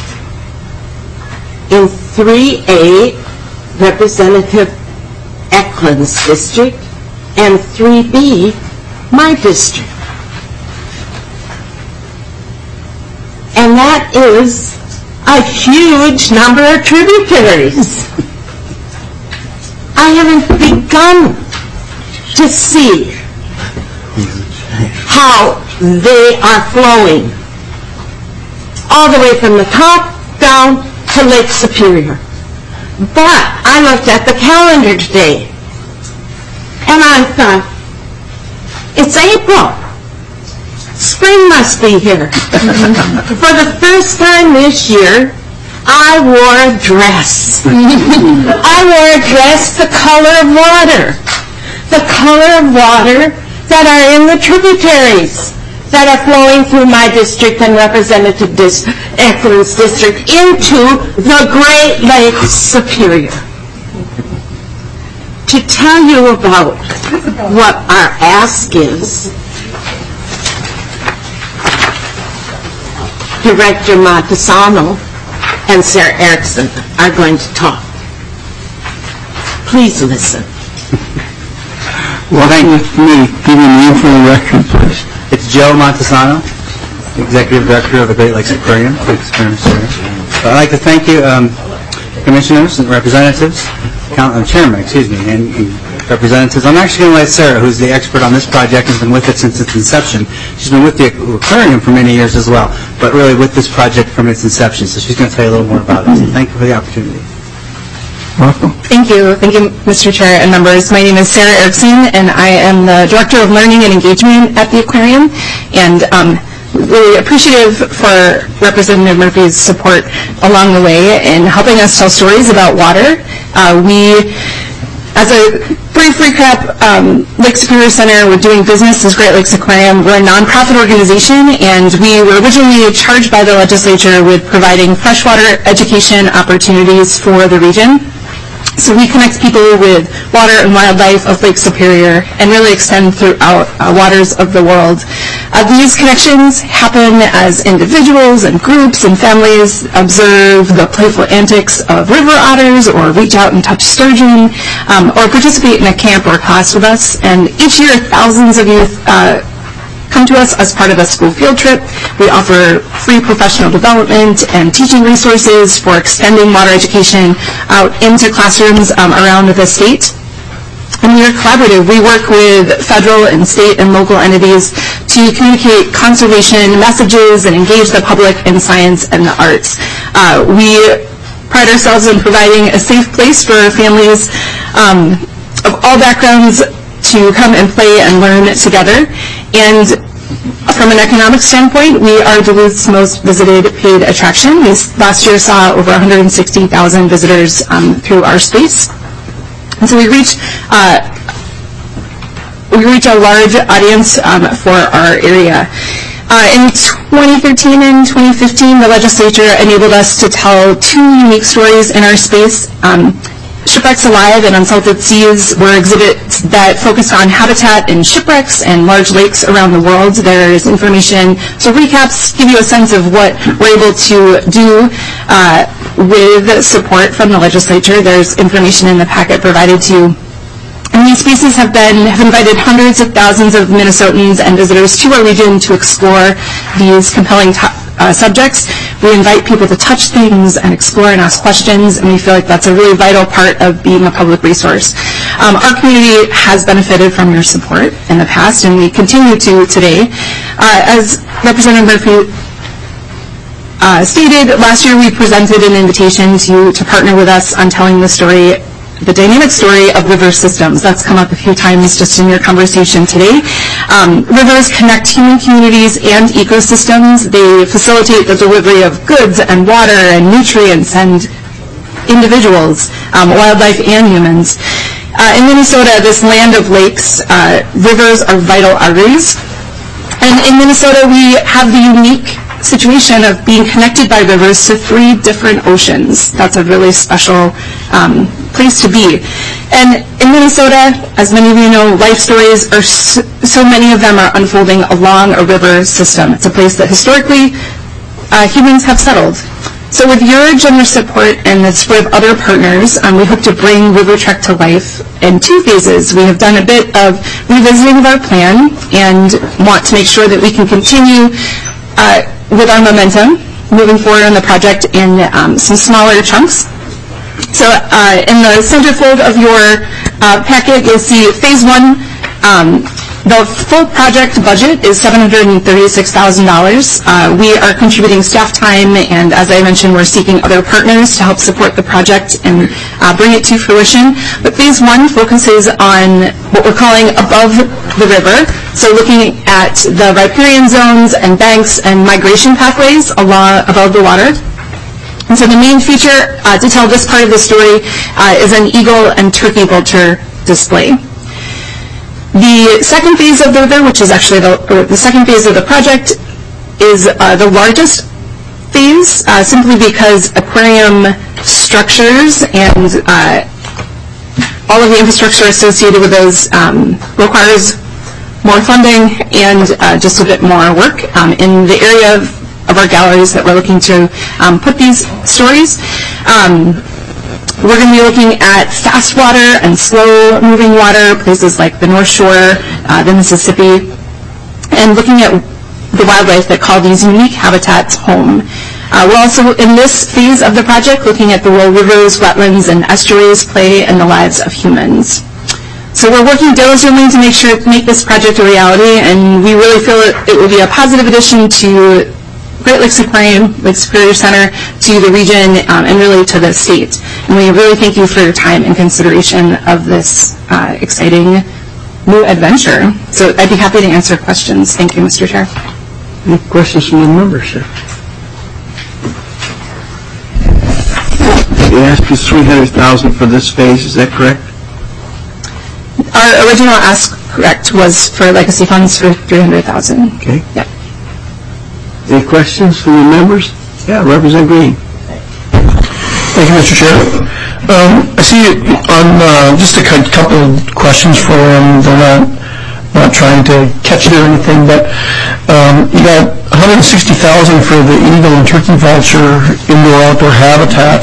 S10: in 3A, Representative Eklund's district, and 3B, my district. And that is a huge number of tributaries. I haven't begun to see how they are flowing all the way from the top down to Lake Superior. But I looked at the calendar today and I thought, it's April. Spring must be here. For the first time this year, I wore a dress. I wore a dress the color of water. The color of water that are in the tributaries that are flowing through my district and Representative Eklund's district into the Great Lakes Superior. To tell you about what our ask is, Director Montesano and Sarah Erickson are going to talk. Please listen.
S1: Well, thank you. Give me the name for the record, please.
S11: It's Joe Montesano, Executive Director of the Great Lakes Aquarium. I'd like to thank you, Commissioners and Representatives, Chairman, and Representatives. I'm actually going to let Sarah, who's the expert on this project, has been with it since its inception. She's been with the aquarium for many years as well, but really with this project from its inception. So she's going to tell you a little more about it. So thank you for the opportunity.
S1: Welcome.
S7: Thank you, Mr. Chair and members. My name is Sarah Erickson, and I am the Director of Learning and Engagement at the aquarium, and really appreciative for Representative Murphy's support along the way in helping us tell stories about water. As a brief recap, Lake Superior Center, we're doing business as Great Lakes Aquarium. We're a nonprofit organization, and we were originally charged by the legislature with providing freshwater education opportunities for the region. So we connect people with water and wildlife of Lake Superior and really extend throughout waters of the world. These connections happen as individuals and groups and families observe the playful antics of river otters or reach out and touch sturgeon or participate in a camp or class with us. And each year thousands of youth come to us as part of a school field trip. We offer free professional development and teaching resources for extending water education out into classrooms around the state. And we are collaborative. We work with federal and state and local entities to communicate conservation messages and engage the public in science and the arts. We pride ourselves in providing a safe place for families of all backgrounds to come and play and learn together. And from an economic standpoint, we are Duluth's most visited paid attraction. We last year saw over 160,000 visitors through our space. And so we reach a large audience for our area. In 2013 and 2015, the legislature enabled us to tell two unique stories in our space. Shipwrecks Alive and Unsalted Seas were exhibits that focused on habitat in shipwrecks and large lakes around the world. There is information, so recaps give you a sense of what we're able to do with support from the legislature. There's information in the packet provided to you. And these spaces have invited hundreds of thousands of Minnesotans and visitors to our region to explore these compelling subjects. We invite people to touch things and explore and ask questions, and we feel like that's a really vital part of being a public resource. Our community has benefited from your support in the past, and we continue to today. As Representative Murphy stated, last year we presented an invitation to partner with us on telling the dynamic story of river systems. That's come up a few times just in your conversation today. Rivers connect human communities and ecosystems. They facilitate the delivery of goods and water and nutrients and individuals, wildlife and humans. In Minnesota, this land of lakes, rivers are vital arteries. And in Minnesota, we have the unique situation of being connected by rivers to 3 different oceans. That's a really special place to be. And in Minnesota, as many of you know, life stories are so many of them are unfolding along a river system. It's a place that historically humans have settled. So with your generous support and the support of other partners, we hope to bring River Trek to life in 2 phases. We have done a bit of revisiting of our plan and want to make sure that we can continue with our momentum moving forward on the project in some smaller chunks. So in the centerfold of your packet, you'll see Phase 1. The full project budget is $736,000. We are contributing staff time, and as I mentioned, we're seeking other partners to help support the project and bring it to fruition. But Phase 1 focuses on what we're calling above the river, so looking at the riparian zones and banks and migration pathways above the water. And so the main feature to tell this part of the story is an eagle and turkey vulture display. The second phase of the river, which is actually the second phase of the project, is the largest phase, simply because aquarium structures and all of the infrastructure associated with those requires more funding and just a bit more work in the area of our galleries that we're looking to put these stories. We're going to be looking at fast water and slow-moving water, places like the North Shore, the Mississippi, and looking at the wildlife that call these unique habitats home. We're also, in this phase of the project, looking at the role rivers, wetlands, and estuaries play in the lives of humans. So we're working diligently to make this project a reality, and we really feel it will be a positive addition to Great Lakes Aquarium, Lake Superior Center, to the region, and really to the state. And we really thank you for your time and consideration of this exciting new adventure. So I'd be happy to answer questions. Thank you, Mr. Chair.
S1: Any questions from the members, sir? They asked you $300,000 for this phase, is that correct?
S7: Our original ask, correct, was for legacy funds for $300,000.
S1: Okay.
S7: Yep.
S1: Any questions from the members? Yeah, Representative Green.
S8: Thank you, Mr. Chair. I see on just a couple of questions for him. They're not trying to catch it or anything, but you got $160,000 for the eagle and turkey vulture indoor-outdoor habitat.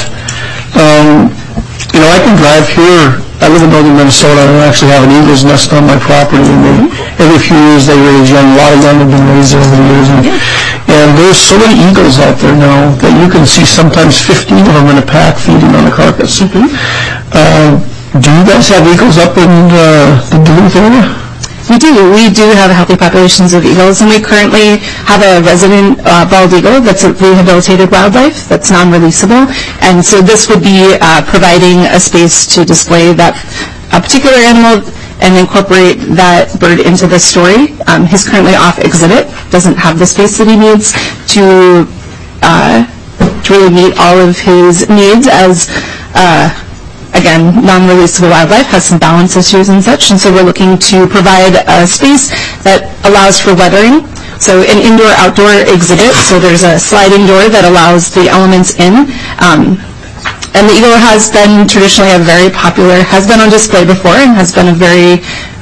S8: I can drive here. I live in northern Minnesota, and I actually have an eagle's nest on my property, and every few years they raise young. A lot of young have been raised over the years, and there's so many eagles out there now that you can see sometimes 15 of them in a pack feeding on a carcass. Do you guys have eagles up in the Duluth area?
S7: We do. We do have healthy populations of eagles, and we currently have a resident bald eagle that's a rehabilitated wildlife that's non-releasable. And so this would be providing a space to display that particular animal and incorporate that bird into the story. He's currently off exhibit, doesn't have the space that he needs to really meet all of his needs as again, non-releasable wildlife, has some balance issues and such, and so we're looking to provide a space that allows for weathering. So an indoor-outdoor exhibit, so there's a sliding door that allows the elements in. And the eagle has been traditionally has been on display before and has been a very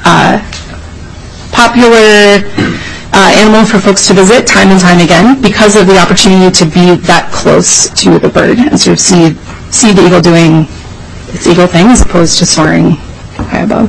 S7: popular animal for folks to visit time and time again because of the opportunity to be that close to the bird and sort of see the eagle doing its eagle thing as opposed to soaring high above.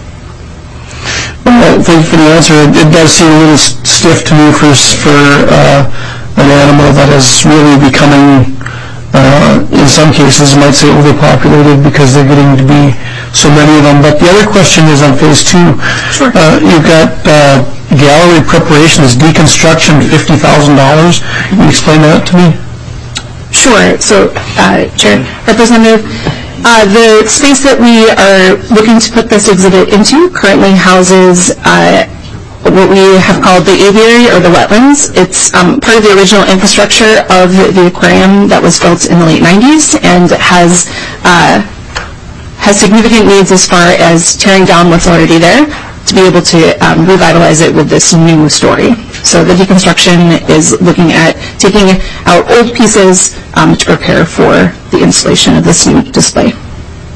S8: Thank you for the answer. It does seem a little stiff to me for an animal that is really becoming, in some cases, I might say overpopulated because they're getting to be so many of them. But the other question is on Phase 2.
S7: Sure.
S8: You've got gallery preparation as deconstruction, $50,000. Can you explain that to me?
S7: Sure. So, Chair, Representative, the space that we are looking to put this exhibit into currently houses what we have called the aviary or the wetlands. It's part of the original infrastructure of the aquarium that was built in the late 90s and has significant needs as far as tearing down what's already there to be able to revitalize it with this new story. So the deconstruction is looking at taking out old pieces to prepare for the installation of this new display.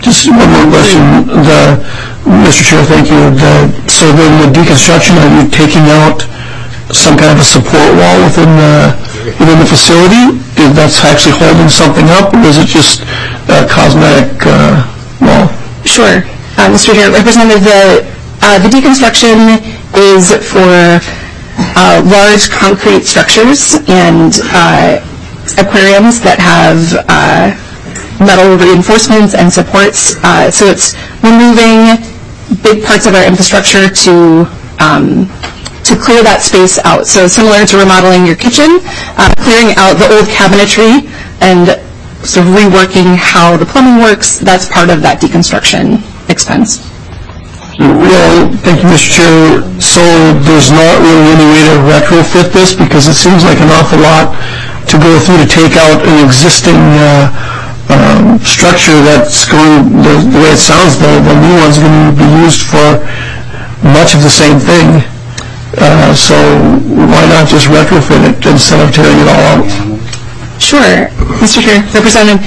S8: Just one more question. Mr. Chair, thank you. So then the deconstruction, are you taking out some kind of a support wall within the facility? That's actually holding something up, or is it just a cosmetic wall?
S7: Sure. Mr. Chair, Representative, the deconstruction is for large concrete structures and aquariums that have metal reinforcements and supports. So it's removing big parts of our infrastructure to clear that space out. So similar to remodeling your kitchen, clearing out the old cabinetry and sort of reworking how the plumbing works, that's part of that deconstruction expense.
S8: Well, thank you, Mr. Chair. So there's not really any way to retrofit this, because it seems like an awful lot to go through to take out an existing structure that's going, the way it sounds though, the new one's going to be used for much of the same thing. So why not just retrofit it instead of tearing it all out?
S7: Sure, Mr. Chair, Representative.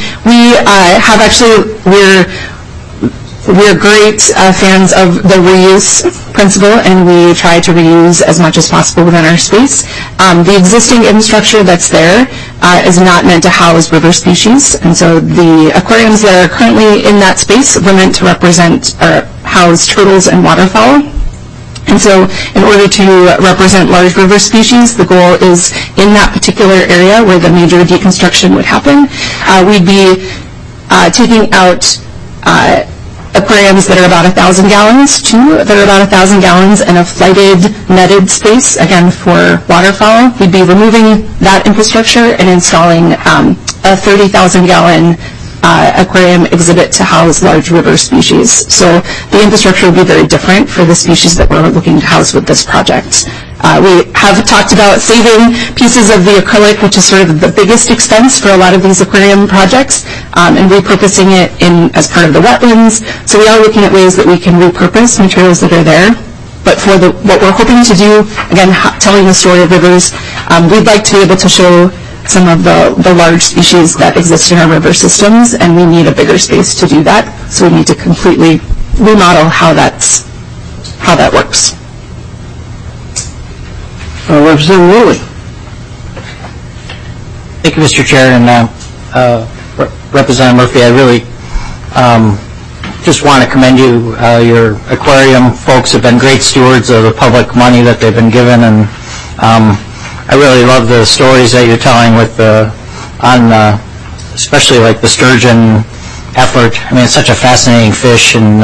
S7: We're great fans of the reuse principle, and we try to reuse as much as possible within our space. The existing infrastructure that's there is not meant to house river species, and so the aquariums that are currently in that space were meant to represent or house turtles and waterfowl. And so in order to represent large river species, the goal is in that particular area where the major deconstruction would happen, we'd be taking out aquariums that are about 1,000 gallons, two that are about 1,000 gallons, and a flighted, netted space, again, for waterfowl. We'd be removing that infrastructure and installing a 30,000-gallon aquarium exhibit to house large river species. So the infrastructure will be very different for the species that we're looking to house with this project. We have talked about saving pieces of the acrylic, which is sort of the biggest expense for a lot of these aquarium projects, and repurposing it as part of the wetlands. So we are looking at ways that we can repurpose materials that are there. But for what we're hoping to do, again, telling the story of rivers, we'd like to be able to show some of the large species that exist in our river systems, and we need a bigger space to do that. So we need to completely remodel how that works.
S1: Representative Lilly.
S9: Thank you, Mr. Chair, and Representative Murphy. I really just want to commend you. Your aquarium folks have been great stewards of the public money that they've been given, and I really love the stories that you're telling especially like the sturgeon effort. I mean, it's such a fascinating fish, and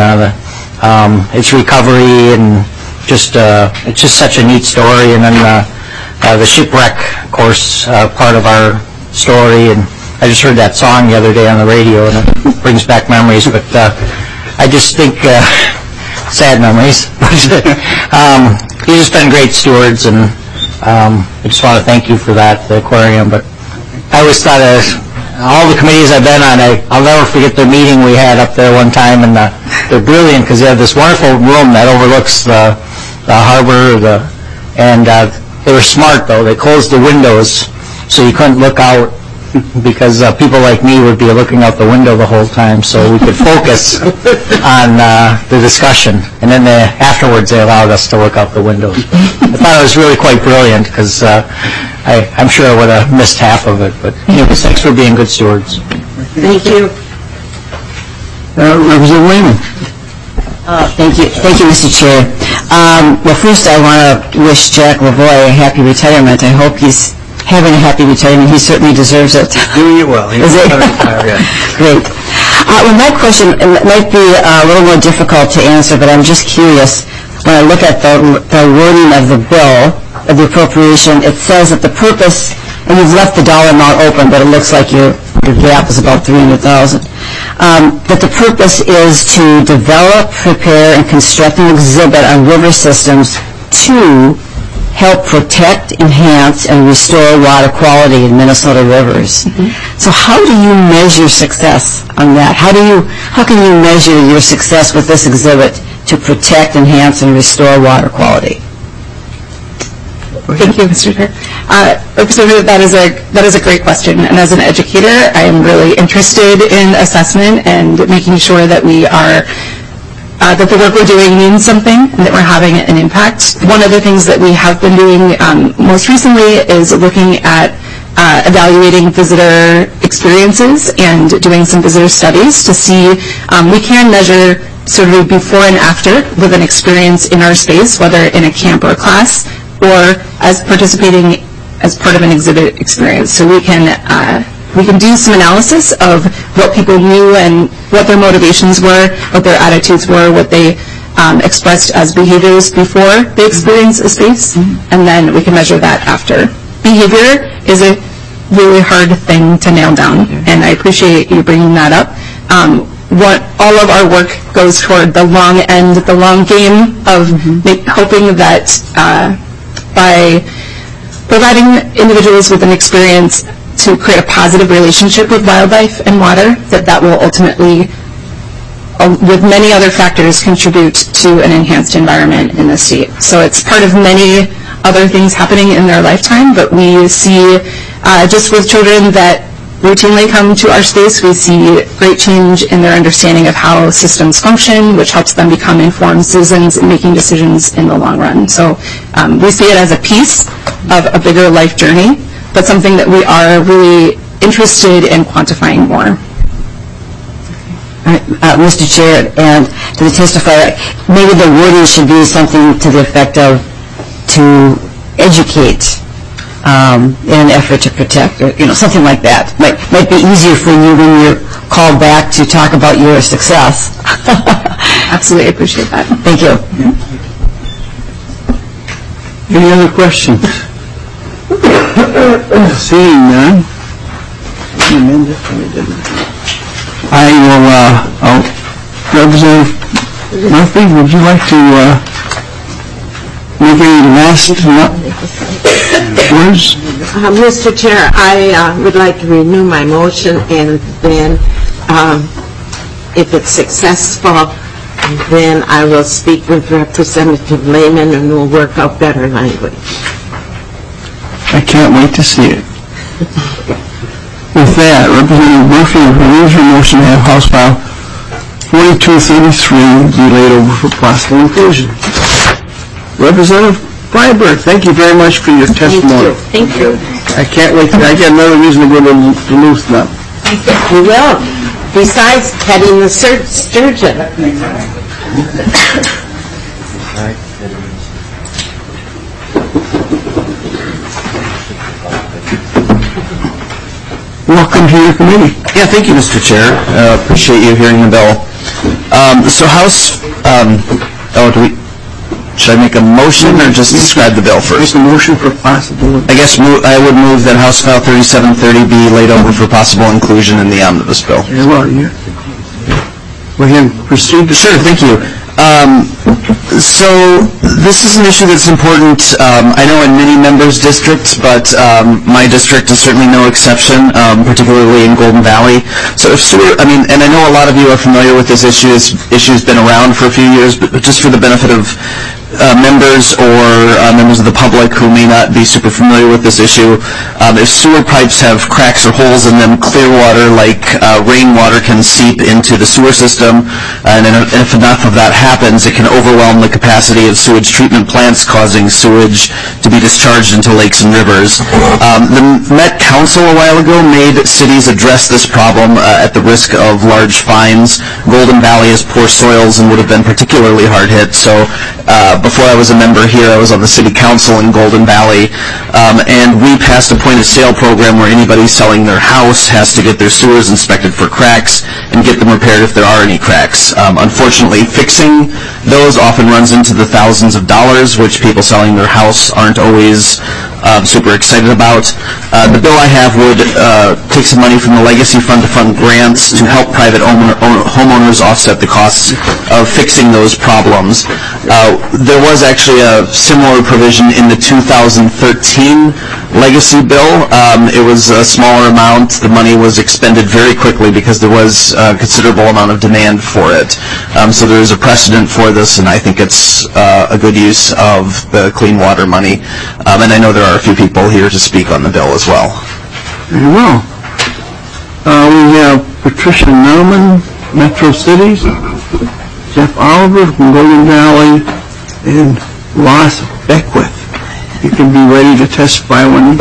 S9: its recovery, and it's just such a neat story. And then the shipwreck, of course, part of our story. And I just heard that song the other day on the radio, and it brings back memories. But I just think sad memories. You've just been great stewards, and I just want to thank you for that, the aquarium. But I always thought all the committees I've been on, I'll never forget the meeting we had up there one time, and they're brilliant because they have this wonderful room that overlooks the harbor, and they were smart though. They closed the windows so you couldn't look out, because people like me would be looking out the window the whole time, so we could focus on the discussion. And then afterwards they allowed us to look out the windows. I thought it was really quite brilliant, because I'm sure I would have missed half of it. But anyways, thanks for being good stewards.
S10: Thank you.
S1: Representative Wayman.
S12: Thank you, Mr. Chair. Well, first I want to wish Jack Lavoie a happy retirement. I hope he's having a happy retirement. He certainly deserves it.
S11: Doing it well.
S12: Is it? Great. Well, my question might be a little more difficult to answer, but I'm just curious. When I look at the wording of the bill, of the appropriation, it says that the purpose, and you've left the dollar amount open, but it looks like your gap is about $300,000. That the purpose is to develop, prepare, and construct an exhibit on river systems to help protect, enhance, and restore water quality in Minnesota rivers. Mm-hmm. So how do you measure success on that? How can you measure your success with this exhibit to protect, enhance, and restore water quality?
S7: Thank you, Mr. Chair. Representative, that is a great question. And as an educator, I am really interested in assessment and making sure that we are that the work we're doing means something and that we're having an impact. One of the things that we have been doing most recently is looking at evaluating visitor experiences and doing some visitor studies to see we can measure sort of before and after with an experience in our space, whether in a camp or a class, or as participating as part of an exhibit experience. So we can do some analysis of what people knew and what their motivations were, what their attitudes were, what they expressed as behaviors before they experienced a space, and then we can measure that after. Behavior is a really hard thing to nail down, and I appreciate you bringing that up. All of our work goes toward the long end, the long game of hoping that by providing individuals with an experience to create a positive relationship with wildlife and water, that will ultimately, with many other factors, contribute to an enhanced environment in the state. So it's part of many other things happening in their lifetime, but we see just with children that routinely come to our space, we see great change in their understanding of how systems function, which helps them become informed citizens in making decisions in the long run. So we see it as a piece of a bigger life journey, but something that we are really interested in quantifying more.
S12: Mr. Chair, and to the testifier, maybe the wording should be something to the effect of to educate in an effort to protect, or something like that. Might be easier for you when you're called back to talk about your success.
S7: Absolutely, I appreciate that.
S12: Thank you.
S1: Any other questions? Seeing none, I will, Representative Murphy, would you like to make any last words?
S10: Mr. Chair, I would like to renew my motion, and then if it's successful, then I will speak with Representative Lehman and we'll work out better language.
S1: I can't wait to see it. With that, Representative Murphy renews her motion to have House File 4233 be laid over for possible inclusion. Representative Freiberg, thank you very much for your testimony.
S10: Thank you.
S1: I can't wait. I get another reason to go to Duluth now.
S10: You will. Besides petting the sturgeon.
S1: Welcome to your committee.
S6: Yeah, thank you, Mr. Chair. Appreciate you hearing the bill. So House, should I make a motion or just describe the bill first?
S1: Make a motion for possible.
S6: I guess I would move that House File 3730 be laid over for possible inclusion in the omnibus bill.
S1: Yeah, well, go ahead and proceed.
S6: Sure, thank you. So this is an issue that's important, I know in many members' districts, but my district is certainly no exception, particularly in Golden Valley. So if sewer, and I know a lot of you are familiar with this issue. This issue's been around for a few years, but just for the benefit of members or members of the public who may not be super familiar with this issue, if sewer pipes have cracks or holes in them, clear water like rainwater can seep into the sewer system, and if enough of that happens, it can overwhelm the capacity of sewage treatment plants, causing sewage to be discharged into lakes and rivers. The Met Council a while ago made cities address this problem at the risk of large fines. Golden Valley has poor soils and would have been particularly hard hit, so before I was a member here, I was on the city council in Golden Valley, and we passed a point-of-sale program where anybody selling their house has to get their sewers inspected for cracks and get them repaired if there are any cracks. Unfortunately, fixing those often runs into the thousands of dollars, which people selling their house aren't always super excited about. The bill I have would take some money from the Legacy Fund-to-Fund grants to help private homeowners offset the costs of fixing those problems. There was actually a similar provision in the 2013 Legacy bill. It was a smaller amount. The money was expended very quickly because there was a considerable amount of demand for it. So there is a precedent for this, and I think it's a good use of the clean water money. And I know there are a few people here to speak on the bill as well.
S1: Very well. We have Patricia Nauman, Metro Cities, Jeff Oliver from Golden Valley, and Ross Beckwith. You can be ready to testify when...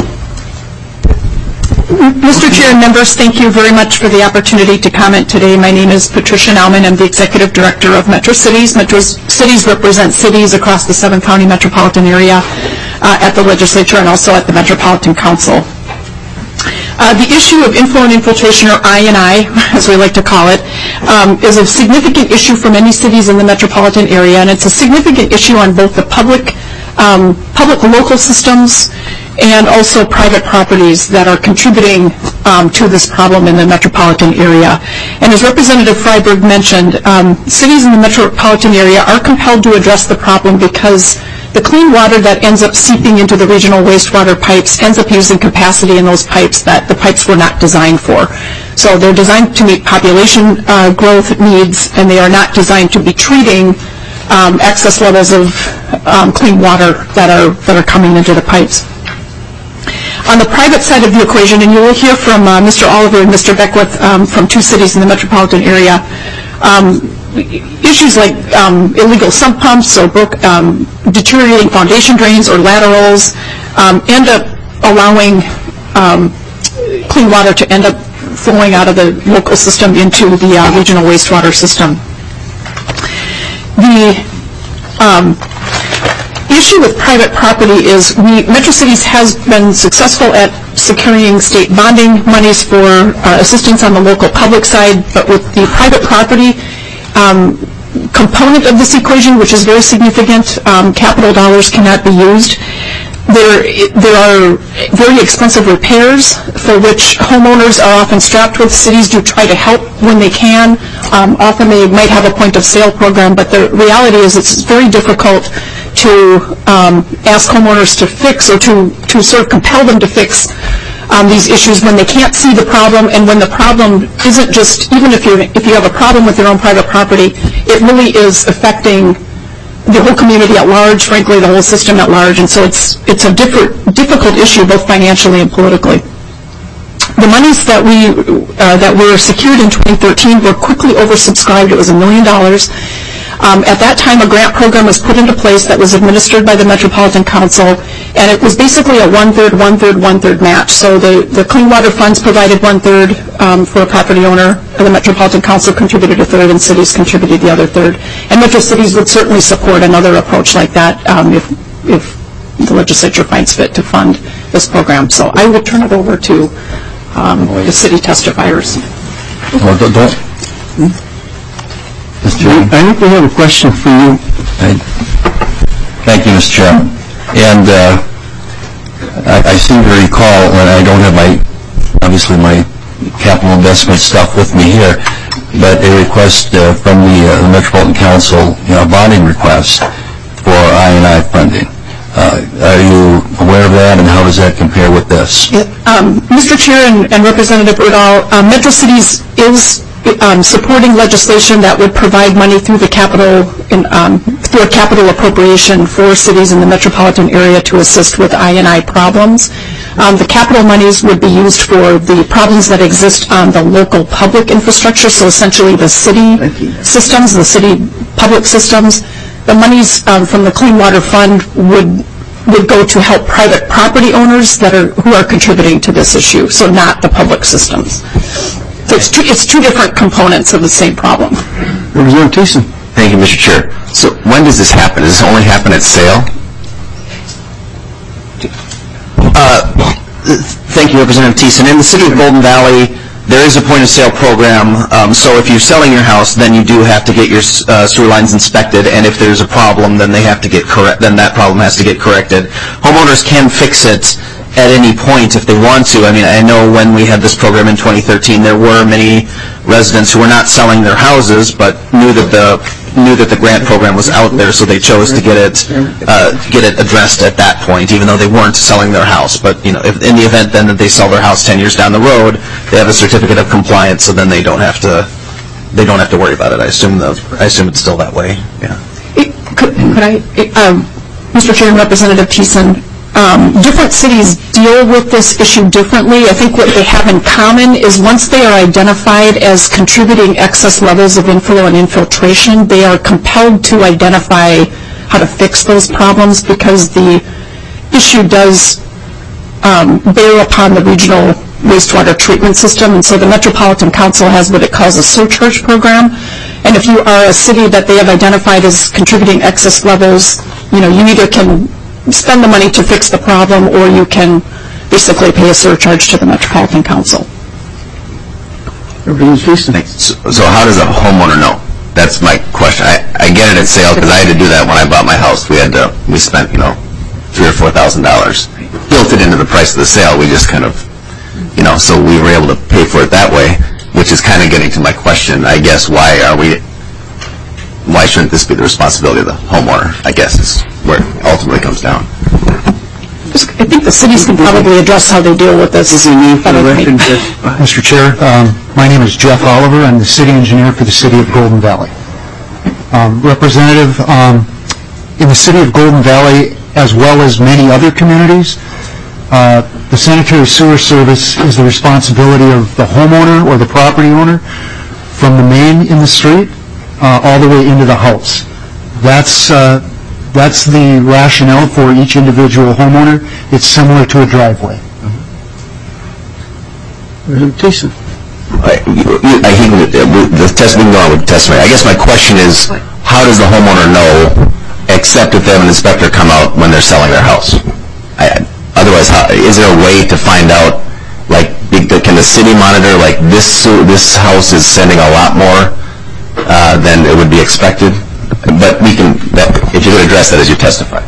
S7: Mr. Chair and members, thank you very much for the opportunity to comment today. My name is Patricia Nauman. I'm the Executive Director of Metro Cities. Metro Cities represent cities across the 7-county metropolitan area at the legislature and also at the Metropolitan Council. The issue of inflow and infiltration, or I&I, as we like to call it, is a significant issue for many cities in the metropolitan area, and it's a significant issue on both the public local systems and also private properties that are contributing to this problem in the metropolitan area. And as Representative Freiberg mentioned, cities in the metropolitan area are compelled to address the problem because the clean water that ends up seeping into the regional wastewater pipes ends up using capacity in those pipes that the pipes were not designed for. So they're designed to meet population growth needs, and they are not designed to be treating excess levels of clean water that are coming into the pipes. On the private side of the equation, and you will hear from Mr. Oliver and Mr. Beckwith from two cities in the metropolitan area, issues like illegal sump pumps or deteriorating foundation drains or laterals end up allowing clean water to end up flowing out of the local system into the regional wastewater system. The issue with private property is Metro Cities has been successful at securing state bonding monies for assistance on the local public side, but with the private property component of this equation, which is very significant, capital dollars cannot be used. There are very expensive repairs for which homeowners are often strapped with. Cities do try to help when they can. Often they might have a point of sale program, but the reality is it's very difficult to ask homeowners to fix or to sort of compel them to fix these issues when they can't see the problem, and when the problem isn't just, even if you have a problem with your own private property, it really is affecting the whole community at large, frankly, the whole system at large, and so it's a difficult issue both financially and politically. The monies that were secured in 2013 were quickly oversubscribed. It was $1 million. At that time, a grant program was put into place that was administered by the Metropolitan Council, and it was basically a one-third, one-third, one-third match. So the Clean Water Funds provided one-third for a property owner, and the Metropolitan Council contributed a third, and cities contributed the other third. And Metro Cities would certainly support another approach like that if the legislature finds fit to fund this program. So I will turn it over to the city testifiers.
S1: I think we have a question for you.
S2: Thank you, Mr. Chairman. And I seem to recall, and I don't have obviously my capital investment stuff with me here, but a request from the Metropolitan Council, a bonding request for I&I funding. Are you aware of that, and how does that compare with this?
S7: Mr. Chair and Representative Urdahl, Metro Cities is supporting legislation that would provide money through the capital through a capital appropriation for cities in the metropolitan area to assist with I&I problems. The capital monies would be used for the problems that exist on the local public infrastructure, so essentially the city systems, the city public systems. The monies from the Clean Water Fund would go to help private property owners who are contributing to this issue, so not the public systems. So it's two different components of the same problem.
S1: Representative Thiessen.
S6: Thank you, Mr. Chair. So when does this happen? Does this only happen at sale? Thank you, Representative Thiessen. In the city of Golden Valley, there is a point-of-sale program. So if you're selling your house, then you do have to get your sewer lines inspected, and if there's a problem, then they have to get then that problem has to get corrected. Homeowners can fix it at any point if they want to. I mean, I know when we had this program in 2013, there were many residents who were not selling their houses, but knew that the grant program was out there, so they chose to get it addressed at that point, even though they weren't selling their house. But if in the event then that they sell their house 10 years down the road, they have a certificate of compliance, so then they don't have to worry about it. I assume it's still that way. Yeah.
S7: Could I? Mr. Chair and Representative Thiessen, different cities deal with this issue differently. I think what they have in common is once they are identified as contributing excess levels of inflow and infiltration, they are compelled to identify how to fix those problems because the issue does bear upon the regional wastewater treatment system. And so the Metropolitan Council has what it calls a surcharge program. And if you are a city that they have identified as contributing excess levels, you either can spend the money to fix the problem or you can basically pay a surcharge to the Metropolitan Council.
S6: So how does a homeowner know? That's my question. I get it at sale because I had to do that when I bought my house. We spent, $3,000 or $4,000. Built it into the price of the sale. We just kind of, so we were able to pay for it that way, which is kind of getting to my question. I guess why shouldn't this be the responsibility of the homeowner, I guess, is where it ultimately comes down.
S7: I think the cities can probably address how they deal with this.
S13: Mr. Chair, my name is Jeff Oliver. I'm the city engineer for the city of Golden Valley. Representative, in the city of Golden Valley, as well as many other communities, the sanitary sewer service is the responsibility of the homeowner or the property owner from the main in the street all the way into the house. That's the rationale for each individual homeowner. It's similar to a driveway.
S1: Jason.
S6: The testimony going with testimony. I guess my question is, how does the homeowner know, except if they have an inspector come out when they're selling their house? Otherwise, is there a way to find out, can the city monitor, this house is sending a lot more than it would be expected? But if you could address that as you testify.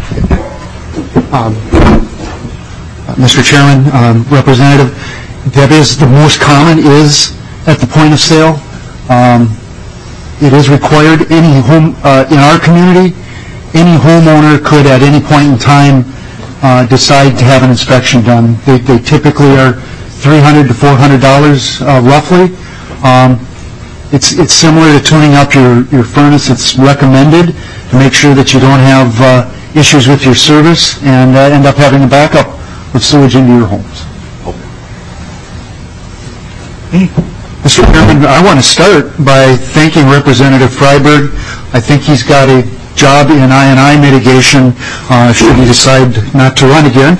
S13: Mr. Chairman, Representative, that is the most common is at the point of sale. It is required. In our community, any homeowner could at any point in time decide to have an inspection done. They typically are $300 to $400 roughly. It's similar to tuning up your furnace. It's recommended to make sure that you don't have issues with your service and end up having a backup of sewage into your homes. Mr. Chairman, I want to start by thanking Representative Freiberg. I think he's got a job in I&I mitigation should he decide not to run again.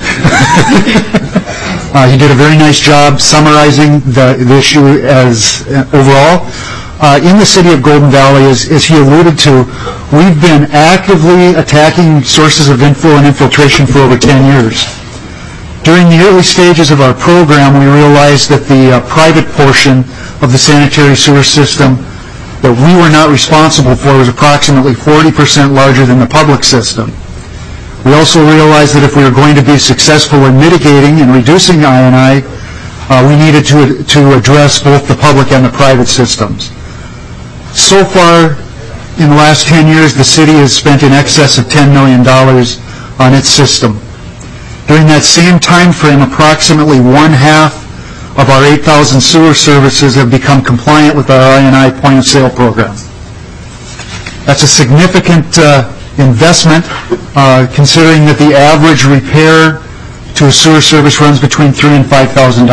S13: He did a very nice job summarizing the issue as overall. In the city of Golden Valley, as he alluded to, we've been actively attacking sources of inflow and infiltration for over 10 years. During the early stages of our program, we realized that the private portion of the sanitary sewer system that we were not responsible for was approximately 40% larger than the public system. We also realized that if we were going to be successful in mitigating and reducing I&I, we needed to address both the public and the private systems. So far, in the last 10 years, the city has spent in excess of $10 million on its system. During that same time frame, approximately one-half of our 8,000 sewer services have become compliant with our I&I point-of-sale program. That's a significant investment, considering that the average repair to a sewer service runs between $3,000 and $5,000.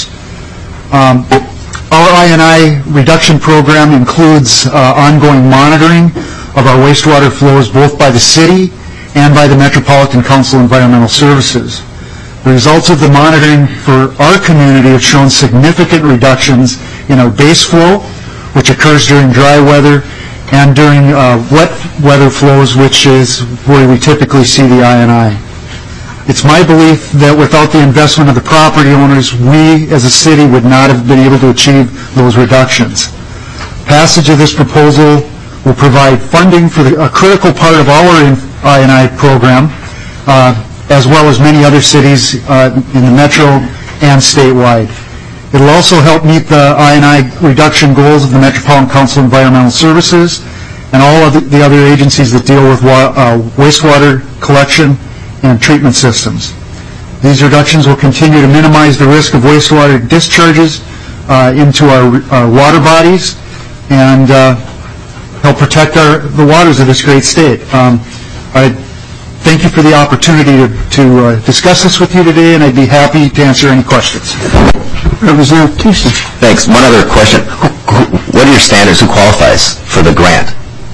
S13: Our I&I reduction program includes ongoing monitoring of our wastewater flows both by the city and by the Metropolitan Council Environmental Services. The results of the monitoring for our community have shown significant reductions in our base flow, which occurs during dry weather, and during wet weather flows, which is where we typically see the I&I. It's my belief that without the investment of the property owners, we as a city would not have been able to achieve those reductions. Passage of this proposal will provide funding for a critical part of our I&I program, as well as many other cities in the metro and statewide. It will also help meet the I&I reduction goals of the Metropolitan Council Environmental Services and all of the other agencies that deal with wastewater collection and treatment systems. These reductions will continue to minimize the risk of wastewater discharges into our water bodies and help protect the waters of this great state. I thank you for the opportunity to discuss this with you today, and I'd be happy to answer any questions.
S1: Representative Thiessen.
S6: Thanks. One other question. What are your standards? Who qualifies for the grant?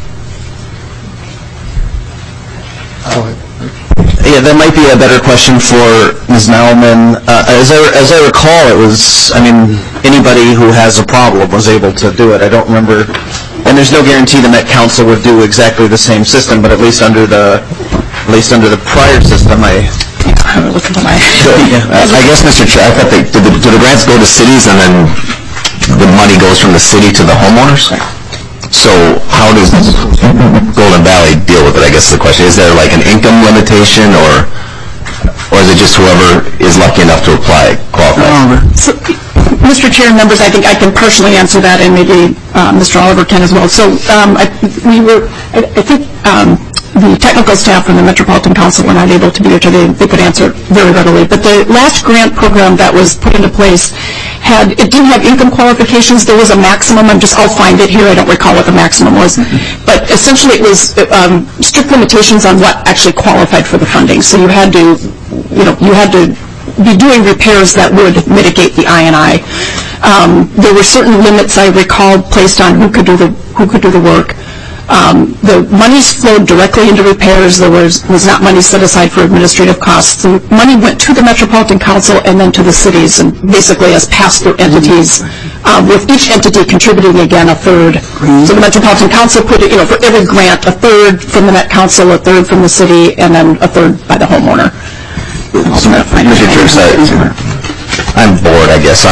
S6: Yeah, that might be a better question for Ms. Naumann. As I recall, it was, anybody who has a problem was able to do it. I don't remember, and there's no guarantee the Met Council would do exactly the same system, but at least under the prior system, I guess, Mr. Chair, I thought do the grants go to cities and then the money goes from the city to the homeowners? So how does Golden Valley deal with it, I guess is the question. Is there like an income limitation, or is it just whoever is lucky enough to apply qualifies?
S7: So, Mr. Chair and members, I think I can partially answer that, and maybe Mr. Oliver can as well. So I think the technical staff from the Metropolitan Council were not able to be here today. They could answer very readily. But the last grant program that was put into place it didn't have income qualifications. There was a maximum. I'll find it here. I don't recall what the maximum was. But essentially it was strict limitations on what actually qualified for the funding. So you had to be doing repairs that would mitigate the I&I. There were certain limits, I recall, placed on who could do the work. The monies flowed directly into repairs. There was not money set aside for administrative costs. The money went to the Metropolitan Council and then to the cities, and basically as pass-through entities, with each entity contributing again a third. So the Metropolitan Council put it, for every grant, a third from the Met Council, a third from the city, and then a third by the homeowner.
S6: Mr. Chair, I'm bored, I guess.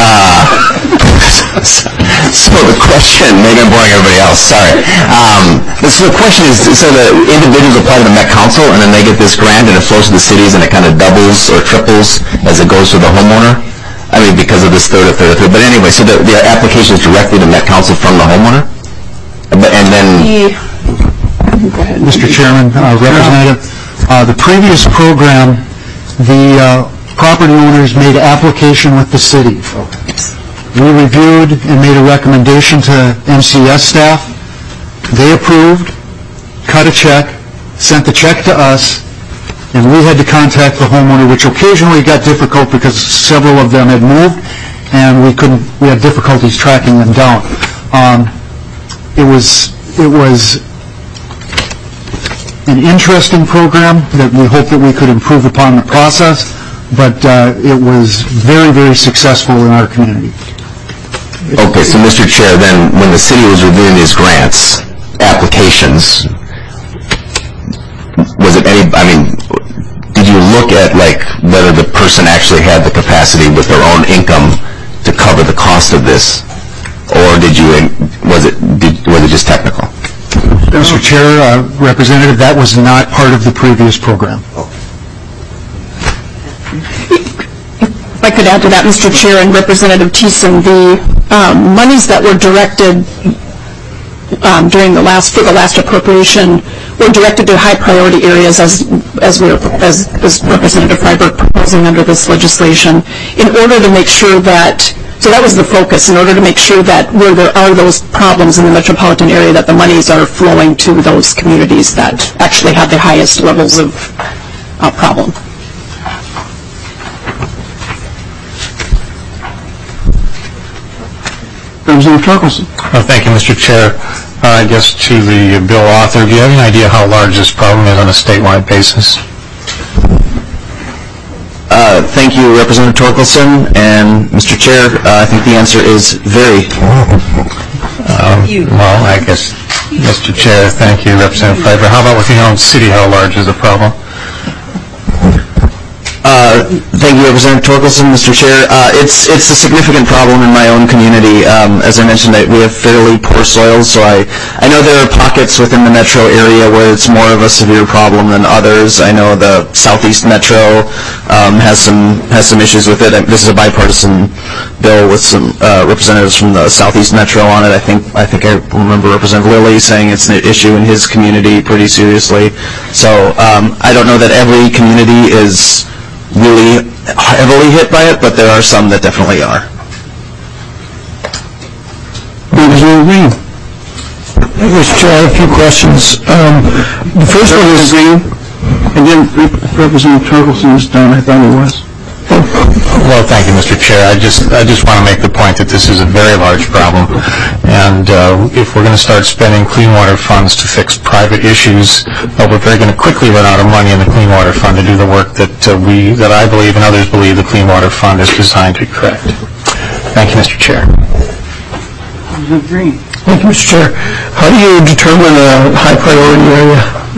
S6: So the question, maybe I'm boring everybody else, sorry. So the question is, so the individuals apply to the Met Council and then they get this grant and it flows to the cities and it kind of doubles or triples as it goes to the homeowner? Because of this third. But anyway, so the application is directly to Met Council from the homeowner? And then...
S13: Mr. Chairman, Representative, the previous program, the property owners made application with the city. We reviewed and made a recommendation to MCS staff. They approved, cut a check, sent the check to us, and we had to contact the homeowner, which occasionally got difficult because several of them had moved, and we had difficulties tracking them down. It was an interesting program that we hope that we could improve upon the process, but it was very, very successful in our community.
S6: Okay, so Mr. Chair, then when the city was reviewing these grants, applications, was it did you look at whether the person actually had the capacity with their own income to cover the cost of this, or was it just technical?
S13: Mr. Chair, Representative, that was not part of the previous program.
S7: If I could add to that, Mr. Chair and Representative Thiessen, the monies that were directed during the last appropriation were directed to high priority areas as Representative Freiberg proposing under this legislation, in order to make sure that, so that was the focus, in order to make sure that where there are those problems in the metropolitan area, that the monies are flowing to those communities that actually have the highest levels of problem.
S1: Representative Torkelson.
S4: Thank you, Mr. Chair. I guess to the bill author, do you have any idea how large this problem is on a statewide basis?
S6: Thank you, Representative Torkelson, and Mr. Chair, I think the answer is very.
S4: Well, I guess, Mr. Chair, thank you, Representative Freiberg. How about with your own city, how large is the problem?
S6: Thank you, Representative Torkelson, Mr. Chair. It's a significant problem in my own community. As I mentioned, we have fairly poor soils, so I know there are pockets within the metro area where it's more of a severe problem than others. I know the Southeast Metro has some issues with it. This is a bipartisan bill with some representatives from the Southeast Metro on it. I think I remember Representative Lilly saying it's an issue in his community pretty seriously. So I don't know that every community is really heavily hit by it, but there are some that definitely are.
S1: Representative Green.
S8: Mr. Chair, I have a few questions. The first one is...
S1: Again, Representative Torkelson is done. I thought he was.
S14: Well, thank you, Mr. Chair. I just want to make the point that this is a very large problem, and if we're going to start spending clean water funds to fix private issues, we're very going to quickly run out of money in the Clean Water Fund to do the work that I believe and others believe the Clean Water Fund is designed to correct. Thank you, Mr. Chair.
S8: Representative Green. Thank you, Mr. Chair. How do you determine a high priority area?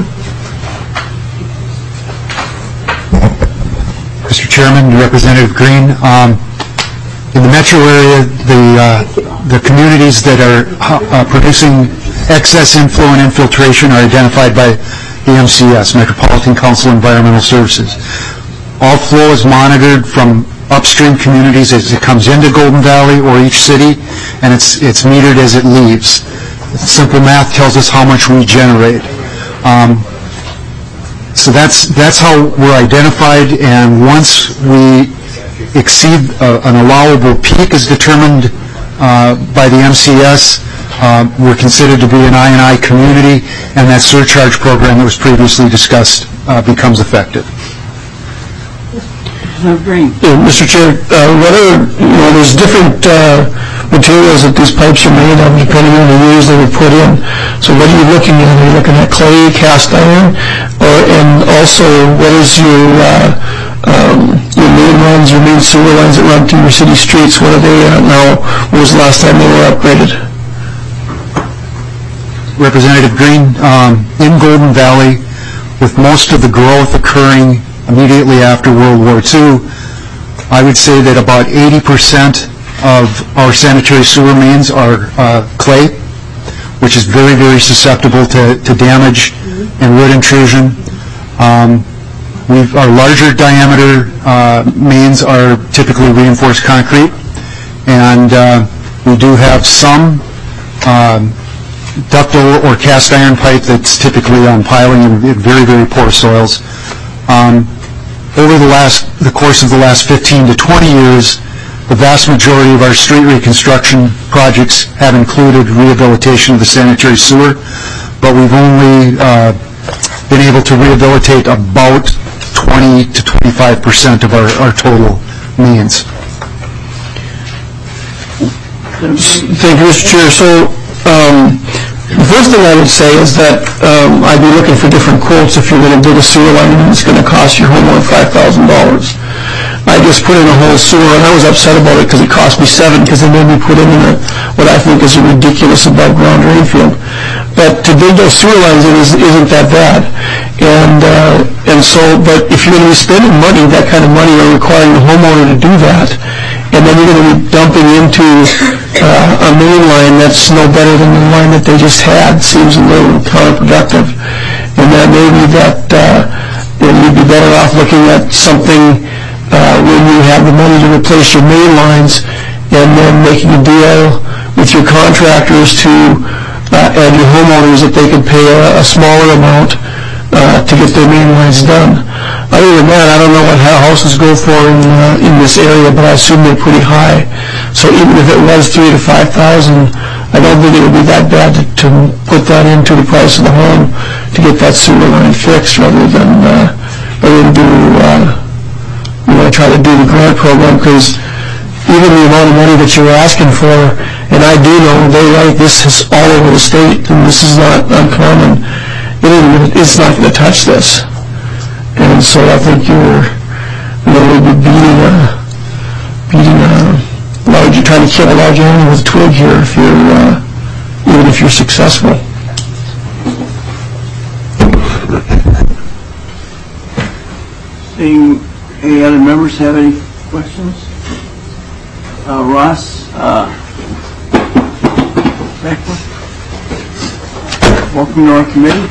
S13: Mr. Chairman, Representative Green, in the metro area, the communities that are producing excess inflow and infiltration are identified by the MCS, Metropolitan Council of Environmental Services. All flow is monitored from upstream communities as it comes into Golden Valley or each city, and it's metered as it leaves. Simple math tells us how much we generate. So that's how we're identified, and once we exceed an allowable peak as determined by the MCS, we're considered to be an I&I community, and that surcharge program that was previously discussed becomes effective.
S8: Mr. Chair, there's different materials that these pipes are made of depending on the years they were put in. So what are you looking at? Are you looking at clay, cast iron, and also what is your main lines, your main sewer lines that run through your city streets? What are they at now? When was the last time they were upgraded?
S13: Representative Green, in Golden Valley, with most of the growth occurring immediately after World War II, I would say that about 80% of our sanitary sewer mains are clay, which is very, very susceptible to damage and root intrusion. Our larger diameter mains are typically reinforced concrete, and we do have some ductile or cast iron pipe that's typically on piling in very, very poor soils. Over the course of the last 15 to 20 years, the vast majority of our street reconstruction projects have included rehabilitation of the sanitary sewer, but we've only been able to rehabilitate about 20 to 25% of our total mains.
S8: Thank you, Mr. Chair. So the first thing I would say is that I'd be looking for different quotes if you're going to dig a sewer line and it's going to cost your homeowner $5,000. I just put in a whole sewer, and I was upset about it because it cost me $7,000 because they made me put in what I think is a ridiculous above-ground drain field. But to dig those sewer lines isn't that bad. But if you're going to be spending money, that kind of money, or requiring the homeowner to do that, and then you're going to be dumping into a main line that's no better than the line that they just had, seems a little counterproductive. And then maybe that you'd be better off looking at something when you have the money to replace your main lines, and then making a deal with your contractors and your homeowners that they can pay a smaller amount to get their main lines done. Other than that, I don't know what houses go for in this area, but I assume they're pretty high. So even if it was $3,000 to $5,000, I don't think it would be that bad to put that into the price of the home to get that sewer line fixed, rather than try to do the grant program, because even the amount of money that you're asking for, and I do know they write this is all over the state, and this is not uncommon. It's not going to touch this, and so I think you're trying to kill a large animal with a twig here, even if you're successful.
S1: Any other members have any questions? Ross, welcome to our committee.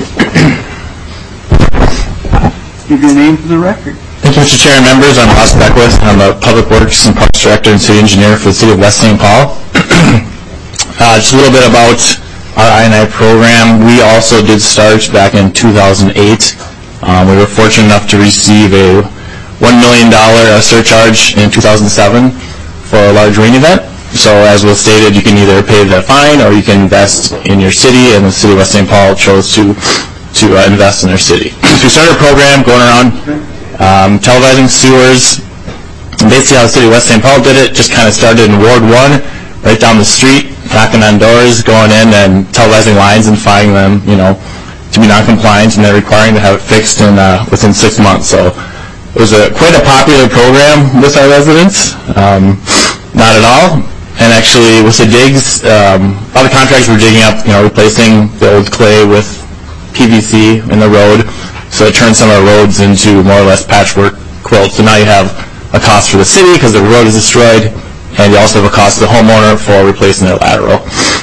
S1: Give your name for the record.
S15: Thank you, Mr. Chair and members. I'm Ross Beckwith. I'm a Public Works and Parks Director and City Engineer for the City of West St. Paul. Just a little bit about our I&I program. We also did start back in 2008. We were fortunate enough to receive a $1 million surcharge in 2007 for a large rain event. So as was stated, you can either pay that fine or you can invest in your city, and the City of West St. Paul chose to invest in their city. So we started a program going around televising sewers. And basically how the city of West St. Paul did it, just kind of started in Ward 1, right down the street, knocking on doors, going in and televising lines and finding them, to be non-compliant, and they're requiring to have it fixed within 6 months. So it was quite a popular program with our residents. Not at all. And actually, with the digs, all the contractors were digging up, replacing the old clay with PVC in the road. So it turned some of our roads into more or less patchwork quilts. So now you have a cost for the city because the road is destroyed, and you also have a cost to the homeowner for replacing their lateral.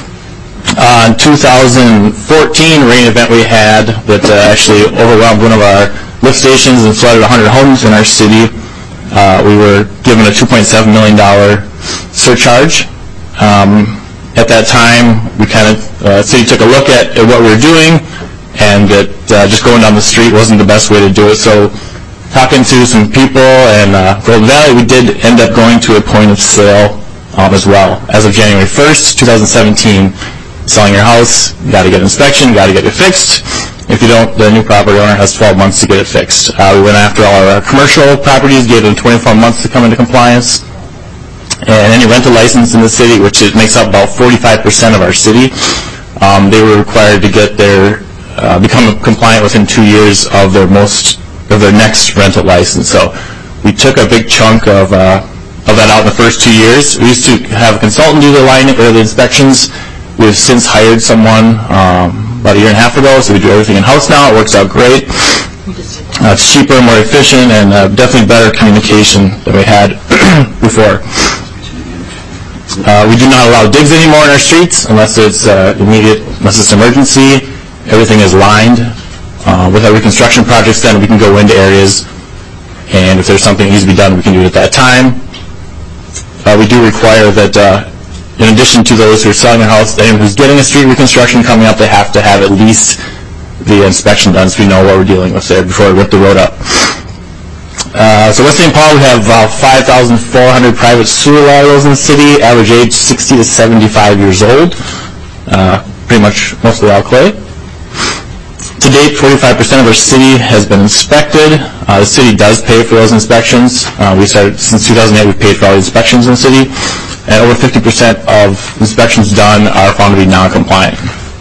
S15: In 2014, a rain event we had that actually overwhelmed one of our lift stations and flooded 100 homes in our city. We were given a $2.7 million surcharge. At that time, the city took a look at what we were doing, and that just going down the street wasn't the best way to do it. So talking to some people in Golden Valley, we did end up going to a point of sale as well. As of January 1st, 2017, selling your house, you got to get an inspection, got to get it fixed. If you don't, the new property owner has 12 months to get it fixed. We went after all our commercial properties, gave them 24 months to come into compliance. And any rental license in the city, which makes up about 45% of our city, they were required to get become compliant within 2 years of their next rental license. So we took a big chunk of that out in the first 2 years. We used to have a consultant do the inspections. We've since hired someone about a year and a half ago, so we do everything in-house now. It works out great. It's cheaper, more efficient, and definitely better communication than we had before. We do not allow digs anymore in our streets unless it's unless it's emergency. Everything is lined. With our reconstruction projects, then we can go into areas, and if there's something that needs to be done, we can do it at that time. We do require that, in addition to those who are selling their house, anyone who's getting a street reconstruction coming up, they have to have at least the inspection done so we know what we're dealing with there before we rip the road up. So West St. Paul, we have 5,400 private sewer laterals in the city, average age 60 to 75 years old, pretty much mostly all clay. To date, 45% of our city has been inspected. The city does pay for those inspections. Since 2008, we've paid for all the inspections in the city, and over 50% of inspections done are found to be non-compliant.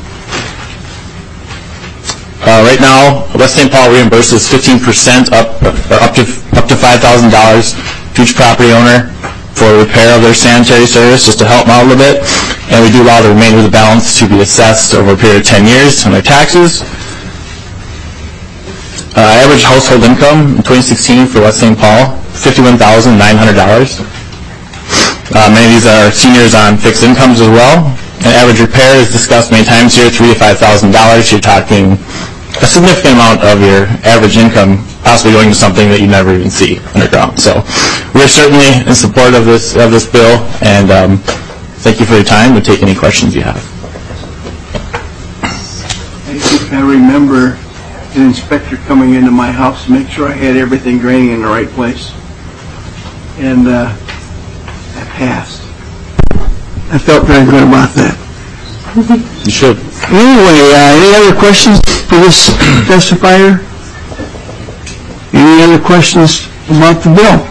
S15: Right now, West St. Paul reimburses 15% up to $5,000 to each property owner for repair of their sanitary service, just to help them out a little bit. And we do allow the remainder of the balance to be assessed over a period of 10 years on their taxes. Average household income in 2016 for West St. Paul, $51,900. Many of these are seniors on fixed incomes as well. And average repair is discussed many times here, $3,000 to $5,000. You're talking a significant amount of your average income possibly going to something that you never even see underground. So we're certainly in support of this bill, and thank you for your time. We'll take any questions you have.
S1: I remember an inspector coming into my house to make sure I had everything draining in the right place. And I passed. I felt very good about that.
S15: You should.
S1: Anyway, any other questions for this testifier? Any other questions about the bill?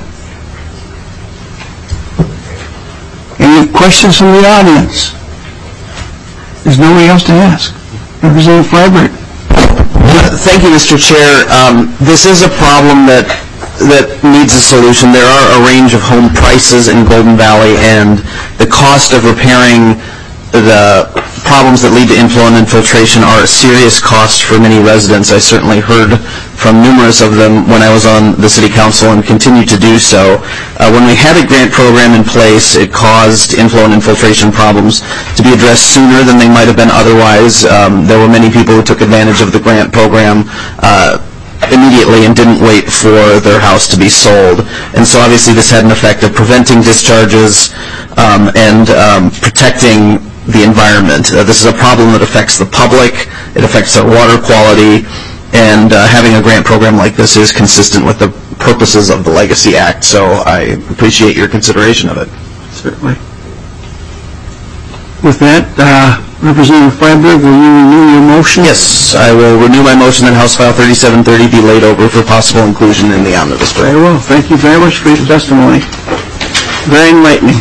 S1: Any questions from the audience? There's nobody else to ask. Representative Freiberg.
S16: Thank you, Mr. Chair. This is a problem that needs a solution. There are a range of home prices in Golden Valley, and the cost of repairing the problems that lead to inflow and infiltration are a serious cost for many residents. I certainly heard from numerous of them when I was on the City Council and continue to do so. When we had a grant program in place, it caused inflow and infiltration problems to be addressed sooner than they might have been otherwise. There were many people who took advantage of the grant program immediately and didn't wait for their house to be sold. And so obviously this had an effect of preventing discharges and protecting the environment. This is a problem that affects the public, it affects our water quality, and having a grant program like this is consistent with the purposes of the Legacy Act, so I appreciate your consideration of it.
S1: Certainly. With that, Representative Freiberg, will you renew your motion?
S16: Yes, I will renew my motion that House File 3730 be laid over for possible inclusion in the omnibus bill.
S1: Very well. Thank you very much for your testimony. Very enlightening.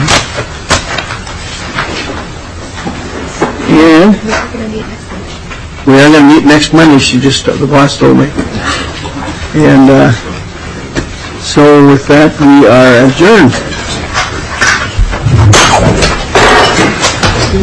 S1: And we are going to meet next Monday, the boss told me. And so with that, we are adjourned.